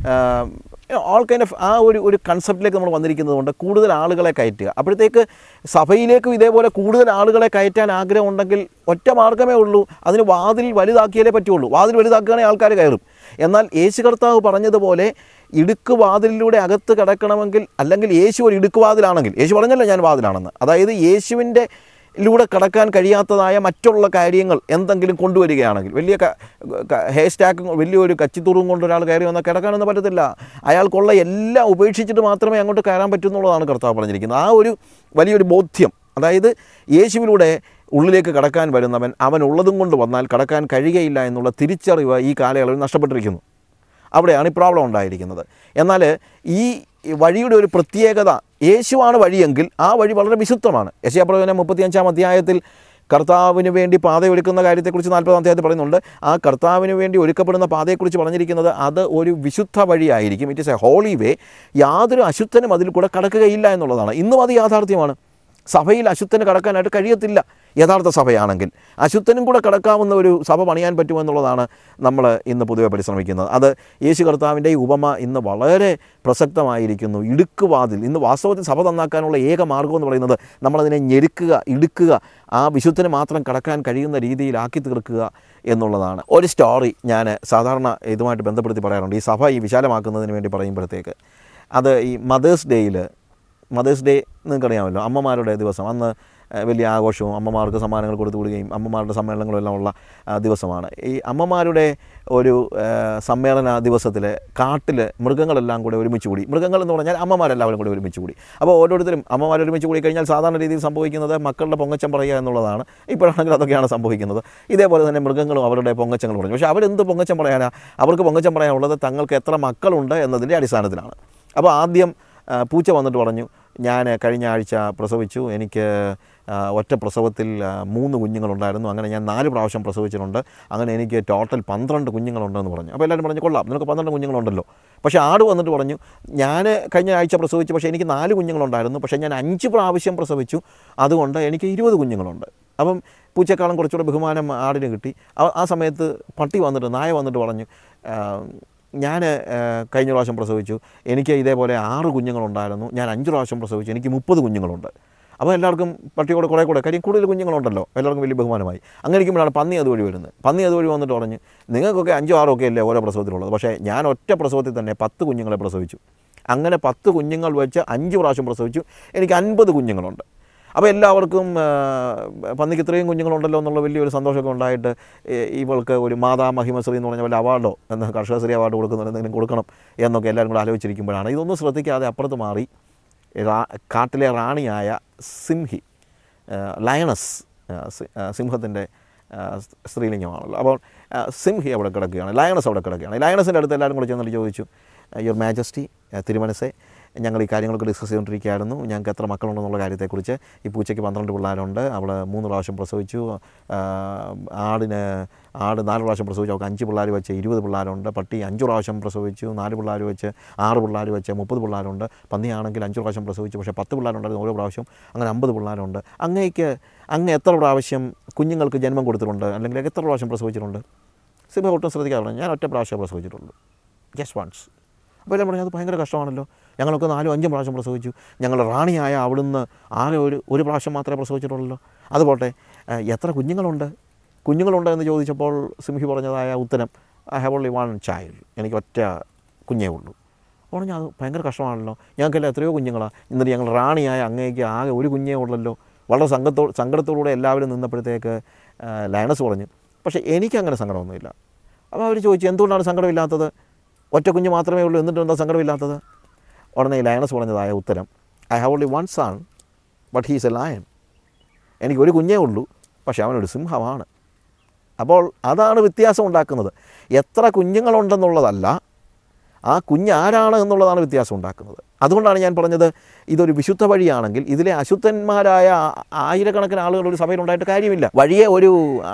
ഓൾ കൈൻഡ് ഓഫ് ആ ഒരു ഒരു കൺസെപ്റ്റിലേക്ക് നമ്മൾ വന്നിരിക്കുന്നത് കൊണ്ട് കൂടുതൽ ആളുകളെ കയറ്റുക. അപ്പോഴത്തേക്ക് സഭയിലേക്കും ഇതേപോലെ കൂടുതൽ ആളുകളെ കയറ്റാൻ ആഗ്രഹമുണ്ടെങ്കിൽ ഒറ്റ മാർഗ്ഗമേ ഉള്ളൂ, അതിന് വാതിൽ വലുതാക്കിയാലേ പറ്റുള്ളൂ. വാതിൽ വലുതാക്കുകയാണെങ്കിൽ ആൾക്കാർ കയറും. എന്നാൽ യേശു കർത്താവ് പറഞ്ഞതുപോലെ ഇടുക്ക് വാതിലിലൂടെ അകത്ത് കിടക്കണമെങ്കിൽ, അല്ലെങ്കിൽ യേശു ഒരു ഇടുക്ക് വാതിലാണെങ്കിൽ, യേശു പറഞ്ഞല്ലോ ഞാൻ വാതിലാണെന്ന്, അതായത് യേശുവിൻ്റെ ലൂടെ കടക്കാൻ കഴിയാത്തതായ മറ്റുള്ള കാര്യങ്ങൾ എന്തെങ്കിലും കൊണ്ടുവരികയാണെങ്കിൽ, വലിയ ഹെയർ സ്റ്റാക്കും വലിയൊരു കച്ചിത്തൂറും കൊണ്ട് ഒരാൾ കയറി വന്നാൽ കിടക്കാനൊന്നും പറ്റത്തില്ല. അയാൾക്കുള്ള എല്ലാം ഉപേക്ഷിച്ചിട്ട് മാത്രമേ അങ്ങോട്ട് കയറാൻ പറ്റുന്നുള്ളതാണ് കർത്താവ് പറഞ്ഞിരിക്കുന്നത്. ആ ഒരു വലിയൊരു ബോധ്യം, അതായത് യേശുവിലൂടെ ഉള്ളിലേക്ക് കടക്കാൻ വരുന്നവൻ അവൻ ഉള്ളതും കൊണ്ട് വന്നാൽ കടക്കാൻ കഴിയുകയില്ല എന്നുള്ള തിരിച്ചറിവ് ഈ കാലയളവിൽ നഷ്ടപ്പെട്ടിരിക്കുന്നു. അവിടെയാണ് ഈ പ്രോബ്ലം ഉണ്ടായിരിക്കുന്നത്. എന്നാൽ ഈ വഴിയുടെ ഒരു പ്രത്യേകത, യേശുവാണ് വഴിയെങ്കിൽ ആ വഴി വളരെ വിശുദ്ധമാണ്. യെശയ്യാപ്രവചനം മുപ്പത്തിയഞ്ചാം അധ്യായത്തിൽ കർത്താവിന് വേണ്ടി പാത ഒരുക്കുന്ന കാര്യത്തെക്കുറിച്ച് നാൽപ്പതാം അധ്യായത്തിൽ പറയുന്നുണ്ട്. ആ കർത്താവിന് വേണ്ടി ഒരുക്കപ്പെടുന്ന പാതയെക്കുറിച്ച് പറഞ്ഞിരിക്കുന്നത് അത് ഒരു വിശുദ്ധ വഴിയായിരിക്കും. It is a holy way. യാതൊരു അശുദ്ധനും അതിൽ കൂടെ കടക്കുകയില്ല എന്നുള്ളതാണ്. ഇന്നും അത് യാഥാർത്ഥ്യമാണ്. സഭയിൽ അശുദ്ധന് കടക്കാനായിട്ട് കഴിയത്തില്ല. യഥാർത്ഥ സഭയാണെങ്കിൽ അശുദ്ധനും കൂടെ കടക്കാവുന്ന ഒരു സഭ പണിയാൻ പറ്റുമെന്നുള്ളതാണ് നമ്മൾ ഇന്ന് പൊതുവെ പരിശ്രമിക്കുന്നത്. അത് യേശു കർത്താവിൻ്റെ ഈ ഉപമ ഇന്ന് വളരെ പ്രസക്തമായിരിക്കുന്നു. ഇടുക്കുവാതിൽ, ഇന്ന് വാസ്തവത്തിൽ സഭ നന്നാക്കാനുള്ള ഏക മാർഗ്ഗം എന്ന് പറയുന്നത് നമ്മളതിനെ ഞെരുക്കുക, ഇടുക്കുക, ആ വിശുദ്ധന് മാത്രം കടക്കാൻ കഴിയുന്ന രീതിയിലാക്കി തീർക്കുക എന്നുള്ളതാണ്. ഒരു സ്റ്റോറി ഞാൻ സാധാരണ ഇതുമായിട്ട് ബന്ധപ്പെടുത്തി പറയാറുണ്ട്. ഈ സഭ ഈ വിശാലമാക്കുന്നതിന് വേണ്ടി പറയുമ്പോഴത്തേക്ക് അത് ഈ മദേഴ്സ് ഡേയിൽ, മദേഴ്സ് ഡേ നിങ്ങൾക്കറിയാമല്ലോ, അമ്മമാരുടെ ദിവസം. അന്ന് വലിയ ആഘോഷവും അമ്മമാർക്ക് സമ്മാനങ്ങൾ കൊടുത്തു വിടുകയും അമ്മമാരുടെ സമ്മേളനങ്ങളും എല്ലാം ഉള്ള ദിവസമാണ്. ഈ അമ്മമാരുടെ ഒരു സമ്മേളന ദിവസത്തിൽ കാട്ടിൽ മൃഗങ്ങളെല്ലാം കൂടെ ഒരുമിച്ച് കൂടി. മൃഗങ്ങൾ എന്ന് പറഞ്ഞാൽ അമ്മമാരെല്ലാവരും കൂടി ഒരുമിച്ച് കൂടി. അപ്പോൾ ഓരോരുത്തരും അമ്മമാർ ഒരുമിച്ച് കൂടി കഴിഞ്ഞാൽ സാധാരണ രീതിയിൽ സംഭവിക്കുന്നത് മക്കളുടെ പൊങ്ങച്ചം പറയുക എന്നുള്ളതാണ്. ഇപ്പോഴാണെങ്കിൽ അതൊക്കെയാണ് സംഭവിക്കുന്നത്. ഇതേപോലെ തന്നെ മൃഗങ്ങളും അവരുടെ പൊങ്ങച്ചങ്ങൾ പറഞ്ഞു. പക്ഷേ അവരെന്ത് പൊങ്ങച്ചം പറയാനാ? അവർക്ക് പൊങ്ങച്ചം പറയാനുള്ളത് തങ്ങൾക്ക് എത്ര മക്കളുണ്ട് എന്നതിൻ്റെ അടിസ്ഥാനത്തിലാണ്. അപ്പോൾ ആദ്യം പൂച്ച വന്നിട്ട് പറഞ്ഞു, ഞാൻ കഴിഞ്ഞ ആഴ്ച പ്രസവിച്ചു, എനിക്ക് ഒറ്റ പ്രസവത്തിൽ മൂന്ന് കുഞ്ഞുങ്ങളുണ്ടായിരുന്നു, അങ്ങനെ ഞാൻ നാല് പ്രാവശ്യം പ്രസവിച്ചിട്ടുണ്ട്, അങ്ങനെ എനിക്ക് ടോട്ടൽ പന്ത്രണ്ട് കുഞ്ഞുങ്ങളുണ്ടെന്ന് പറഞ്ഞു. അപ്പോൾ എല്ലാവരും പറഞ്ഞു, കൊള്ളാം, നിനക്ക് പന്ത്രണ്ട് കുഞ്ഞുങ്ങളുണ്ടല്ലോ. പക്ഷേ ആട് വന്നിട്ട് പറഞ്ഞു, ഞാൻ കഴിഞ്ഞ ആഴ്ച പ്രസവിച്ചു, പക്ഷേ എനിക്ക് നാല് കുഞ്ഞുങ്ങളുണ്ടായിരുന്നു, പക്ഷേ ഞാൻ അഞ്ച് പ്രാവശ്യം പ്രസവിച്ചു, അതുകൊണ്ട് എനിക്ക് ഇരുപത് കുഞ്ഞുങ്ങളുണ്ട്. അപ്പം പൂച്ചക്കാലം കുറച്ചുകൂടെ ബഹുമാനം ആടിന് കിട്ടി. ആ സമയത്ത് പട്ടി വന്നിട്ട്, നായ വന്നിട്ട് പറഞ്ഞു, ഞാൻ കഴിഞ്ഞ പ്രാവശ്യം പ്രസവിച്ചു, എനിക്ക് ഇതേപോലെ ആറ് കുഞ്ഞുങ്ങളുണ്ടായിരുന്നു, ഞാൻ അഞ്ച് പ്രാവശ്യം പ്രസവിച്ചു, എനിക്ക് മുപ്പത് കുഞ്ഞുങ്ങളുണ്ട്. അപ്പോൾ എല്ലാവർക്കും പട്ടിയോടെ കുറേ കൂടെ കാര്യം കൂടുതൽ കുഞ്ഞുങ്ങളുണ്ടല്ലോ, എല്ലാവർക്കും വലിയ ബഹുമാനമായി. അങ്ങനെ ഇരിക്കുമ്പോഴാണ് പന്നി അതുവഴി വരുന്നത്. പന്നി അതുവഴി വന്നിട്ട് പറഞ്ഞ്, നിങ്ങൾക്കൊക്കെ അഞ്ചോ ആറോ ഒക്കെ അല്ലേ ഓരോ പ്രസവത്തിലുള്ളത്, പക്ഷേ ഞാൻ ഒറ്റ പ്രസവത്തിൽ തന്നെ പത്ത് കുഞ്ഞുങ്ങളെ പ്രസവിച്ചു. അങ്ങനെ പത്ത് കുഞ്ഞുങ്ങൾ വെച്ച് അഞ്ച് പ്രാവശ്യം പ്രസവിച്ചു, എനിക്ക് അൻപത് കുഞ്ഞുങ്ങളുണ്ട്. അപ്പോൾ എല്ലാവർക്കും പന്നിക്ക് ഇത്രയും കുഞ്ഞുങ്ങളുണ്ടല്ലോ എന്നുള്ള വലിയൊരു സന്തോഷമൊക്കെ ഉണ്ടായിട്ട് ഇവൾക്ക് ഒരു മാതാ മഹിമശ്രീ എന്ന് പറഞ്ഞ വല്ല അവാർഡോ എന്ന് കർഷകശ്രീ അവാർഡ് കൊടുക്കുന്ന എന്തെങ്കിലും കൊടുക്കണം എന്നൊക്കെ എല്ലാവരും കൂടെ ആലോചിച്ചിരിക്കുമ്പോഴാണ് ഇതൊന്നും ശ്രദ്ധിക്കാതെ അപ്പുറത്ത് മാറി കാട്ടിലെ റാണിയായ സിംഹി, ലയണസ്, സിംഹത്തിൻ്റെ സ്ത്രീലിംഗമാണല്ലോ. അപ്പോൾ സിംഹി അവിടെ കിടക്കുകയാണ്, ലയണസ് അവിടെ കിടക്കുകയാണ്. ലയണസിൻ്റെ അടുത്ത് എല്ലാവരും കൂടെ ചെന്നിട്ട് ചോദിച്ചു, യുവർ മാജസ്റ്റി, തിരുമനസ്സേ, ഞങ്ങൾ ഈ കാര്യങ്ങളൊക്കെ ഡിസ്കസ് ചെയ്തുകൊണ്ടിരിക്കുകയായിരുന്നു, ഞങ്ങൾക്ക് എത്ര മക്കളുണ്ടെന്നുള്ള കാര്യത്തെക്കുറിച്ച്. ഈ പൂച്ചയ്ക്ക് പന്ത്രണ്ട് പിള്ളേരുണ്ട്, അവൾ മൂന്ന് പ്രാവശ്യം പ്രസവിച്ചു, ആടിന് ആട് നാല് പ്രാവശ്യം പ്രസവിച്ചു, അവൾക്ക് അഞ്ച് പിള്ളേർ വെച്ച് ഇരുപത് പിള്ളേരുണ്ട്, പട്ടി അഞ്ച് പ്രാവശ്യം പ്രസവിച്ചു, നാല് പിള്ളേർ വെച്ച് ആറ് പിള്ളേർ വെച്ച് മുപ്പത് പിള്ളേരുണ്ട്, പന്നിയാണെങ്കിൽ അഞ്ച് പ്രാവശ്യം പ്രസവിച്ചു, പക്ഷേ പത്ത് പിള്ളേരുണ്ടായിരുന്നു ഓരോ പ്രാവശ്യം, അങ്ങനെ അമ്പത് പിള്ളേരുണ്ട്. അങ്ങേക്ക് അങ്ങ് എത്ര പ്രാവശ്യം കുഞ്ഞുങ്ങൾക്ക് ജന്മം കൊടുത്തിട്ടുണ്ട്, അല്ലെങ്കിൽ എത്ര പ്രാവശ്യം പ്രസവിച്ചിട്ടുണ്ട്? സിംഹം ഒട്ടും ശ്രദ്ധിക്കാറുണ്ട്, ഞാൻ ഒറ്റ പ്രാവശ്യം പ്രസവിച്ചിട്ടുള്ളൂ, ജസ്റ്റ് വൺസ്. അപ്പോൾ എല്ലാം പറഞ്ഞു, അത് ഭയങ്കര കഷ്ടമാണല്ലോ, ഞങ്ങളൊക്കെ നാലും അഞ്ചും പ്രാവശ്യം പ്രസവിച്ചു, ഞങ്ങളുടെ റാണിയായ അവിടുന്ന് ആകെ ഒരു ഒരു പ്രാവശ്യം മാത്രമേ പ്രസവിച്ചിട്ടുള്ളൂ. അതുപോട്ടെ, എത്ര കുഞ്ഞുങ്ങളുണ്ട് കുഞ്ഞുങ്ങളുണ്ട് എന്ന് ചോദിച്ചപ്പോൾ സിംഹി പറഞ്ഞതായ ഉത്തരം, I have only one child, എനിക്ക് ഒറ്റ കുഞ്ഞേ ഉള്ളൂ. പറഞ്ഞാൽ അത് ഭയങ്കര കഷ്ടമാണല്ലോ, ഞങ്ങൾക്കെല്ലാം എത്രയോ കുഞ്ഞുങ്ങളാണ്, എന്നിട്ട് ഞങ്ങൾ റാണിയായ അങ്ങേക്ക് ആകെ ഒരു കുഞ്ഞേ ഉള്ളല്ലോ. വളരെ സങ്കത്തോ സങ്കടത്തോടുകൂടെ എല്ലാവരും നിന്നപ്പോഴത്തേക്ക് ലയണസ് പറഞ്ഞു, പക്ഷേ എനിക്കങ്ങനെ സങ്കടമൊന്നുമില്ല. അപ്പോൾ അവർ ചോദിച്ചു, എന്തുകൊണ്ടാണ് സങ്കടമില്ലാത്തത്? ഒറ്റ കുഞ്ഞ് മാത്രമേ ഉള്ളൂ, എന്നിട്ട് എന്താ സങ്കടമില്ലാത്തത്? ഉടനെ ലയണസ് പറഞ്ഞതായ ഉത്തരം, I have only one son but he's a lion, എനിക്ക് ഒരു കുഞ്ഞേ ഉള്ളൂ, പക്ഷേ അവനൊരു സിംഹമാണ്. അപ്പോൾ അതാണ് വ്യത്യാസം ഉണ്ടാക്കുന്നത്. എത്ര കുഞ്ഞുങ്ങളുണ്ടെന്നുള്ളതല്ല, ആ കുഞ്ഞ് ആരാണ് എന്നുള്ളതാണ് വ്യത്യാസം ഉണ്ടാക്കുന്നത്. അതുകൊണ്ടാണ് ഞാൻ പറഞ്ഞത്, ഇതൊരു വിശുദ്ധ വഴിയാണെങ്കിൽ ഇതിലെ അശുദ്ധന്മാരായ ആയിരക്കണക്കിന് ആളുകൾ ഒരു സഭയിലുണ്ടായിട്ട് കാര്യമില്ല. വഴിയെ ഒരു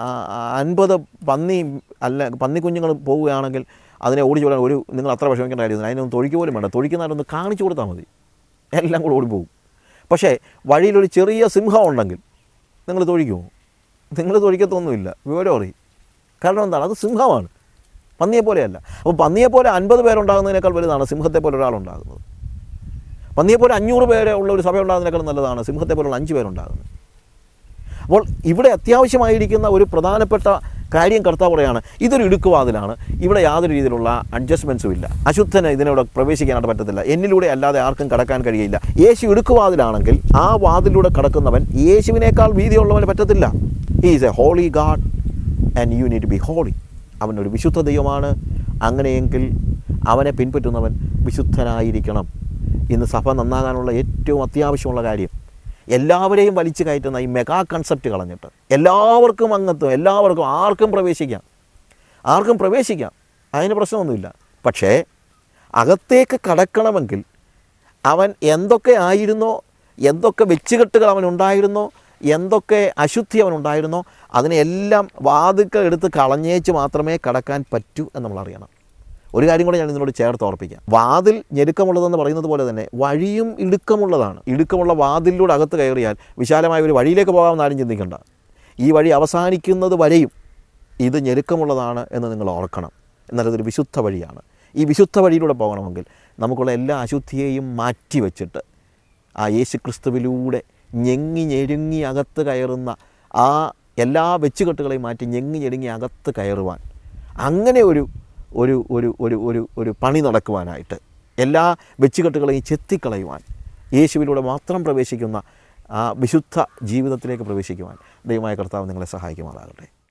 അൻപത് പന്നി അല്ല പന്നി കുഞ്ഞുങ്ങൾ പോവുകയാണെങ്കിൽ അതിനെ ഓടിച്ചു വിടാൻ ഒരു നിങ്ങൾ അത്ര വിഷമിക്കേണ്ട കാര്യമില്ല, അതിനൊന്നും തൊഴിക്കുക പോലും വേണ്ട, തൊഴിക്കുന്നതിനൊന്ന് കാണിച്ചു കൊടുത്താൽ മതി, എല്ലാം കൂടെ ഓടിപ്പോകും. പക്ഷേ വഴിയിലൊരു ചെറിയ സിംഹം ഉണ്ടെങ്കിൽ നിങ്ങൾ തൊഴിക്കുമോ? നിങ്ങൾ തൊഴിക്കത്തൊന്നുമില്ല, വിവരം അറിയും. കാരണം എന്താണ്? അത് സിംഹമാണ്, പന്നിയെപ്പോലെയല്ല. അപ്പോൾ പന്നിയെപ്പോലെ അൻപത് പേരുണ്ടാകുന്നതിനേക്കാൾ വലുതാണ് സിംഹത്തെ പോലെ ഒരാളുണ്ടാകുന്നത്. പന്നിയെപ്പോലെ അഞ്ഞൂറ് പേരെ ഉള്ള ഒരു സഭ ഉണ്ടാകുന്നതിനേക്കാൾ നല്ലതാണ് സിംഹത്തെ പോലുള്ള അഞ്ച് പേരുണ്ടാകുന്നത്. അപ്പോൾ ഇവിടെ അത്യാവശ്യമായിരിക്കുന്ന ഒരു പ്രധാനപ്പെട്ട കാര്യം കർത്താവ് പറയാണ്, ഇതൊരു ഇടുക്കുവാതിലാണ്, ഇവിടെ യാതൊരു രീതിയിലുള്ള അഡ്ജസ്റ്റ്മെൻറ്റ്സും ഇല്ല, അശുദ്ധന് ഇതിനോട് പ്രവേശിക്കാനായിട്ട് പറ്റത്തില്ല, എന്നിലൂടെ അല്ലാതെ ആർക്കും കടക്കാൻ കഴിയില്ല. യേശു ഇടുക്കുവാതിലാണെങ്കിൽ ആ വാതിലൂടെ കടക്കുന്നവൻ യേശുവിനേക്കാൾ വീതിയുള്ളവന് പറ്റത്തില്ല. He is a holy God and you need to be holy. അവനൊരു വിശുദ്ധ ദൈവമാണ്. അങ്ങനെയെങ്കിൽ അവനെ പിൻപറ്റുന്നവൻ വിശുദ്ധനായിരിക്കണം. ഇന്ന് സഭ നന്നാകാനുള്ള ഏറ്റവും അത്യാവശ്യമുള്ള കാര്യം, എല്ലാവരെയും വലിച്ചു കയറ്റുന്ന ഈ മെഗാ കൺസെപ്റ്റ് കളഞ്ഞിട്ട് എല്ലാവർക്കും അംഗത്വം, എല്ലാവർക്കും ആർക്കും പ്രവേശിക്കാം, ആർക്കും പ്രവേശിക്കാം, അതിന് പ്രശ്നമൊന്നുമില്ല. പക്ഷേ അകത്തേക്ക് കടക്കണമെങ്കിൽ അവൻ എന്തൊക്കെ ആയിരുന്നോ, എന്തൊക്കെ വെച്ചുകെട്ടുകൾ അവനുണ്ടായിരുന്നോ, എന്തൊക്കെ അശുദ്ധി അവനുണ്ടായിരുന്നോ അതിനെല്ലാം വാതിൽക്കൽ എടുത്ത് കളഞ്ഞേച്ച് മാത്രമേ കടക്കാൻ പറ്റൂ എന്ന് നമ്മൾ അറിയണം. ഒരു കാര്യം കൂടെ ഞാൻ ഇതിനോട് ചേർത്ത് ഓർപ്പിക്കാം. വാതിൽ ഞെരുക്കമുള്ളതെന്ന് പറയുന്നത് പോലെ തന്നെ വഴിയും ഇടുക്കമുള്ളതാണ്. ഇടുക്കമുള്ള വാതിലിലൂടെ അകത്ത് കയറിയാൽ വിശാലമായ ഒരു വഴിയിലേക്ക് പോകാമെന്ന് ആരും ചിന്തിക്കേണ്ട. ഈ വഴി അവസാനിക്കുന്നത് വരെയും ഇത് ഞെരുക്കമുള്ളതാണ് എന്ന് നിങ്ങൾ ഓർക്കണം. എന്നാൽ ഇതൊരു വിശുദ്ധ വഴിയാണ്. ഈ വിശുദ്ധ വഴിയിലൂടെ പോകണമെങ്കിൽ നമുക്കുള്ള എല്ലാ അശുദ്ധിയെയും മാറ്റി വെച്ചിട്ട് ആ യേശു ക്രിസ്തുവിലൂടെ ഞെങ്ങി ഞെരുങ്ങി അകത്ത് കയറുന്ന ആ എല്ലാ വെച്ചുകെട്ടുകളെയും മാറ്റി ഞെങ്ങി ഞെരുങ്ങി അകത്ത് കയറുവാൻ, അങ്ങനെ ഒരു ഒരു ഒരു ഒരു ഒരു ഒരു പണി നടക്കുവാനായിട്ട്, എല്ലാ വെച്ചുകെട്ടുകളെയും ചെത്തിക്കളയുവാൻ, യേശുവിലൂടെ മാത്രം പ്രവേശിക്കുന്ന ആ വിശുദ്ധ ജീവിതത്തിലേക്ക് പ്രവേശിക്കുവാൻ ദൈവമായ കർത്താവ് നിങ്ങളെ സഹായിക്കുമാറാകട്ടെ.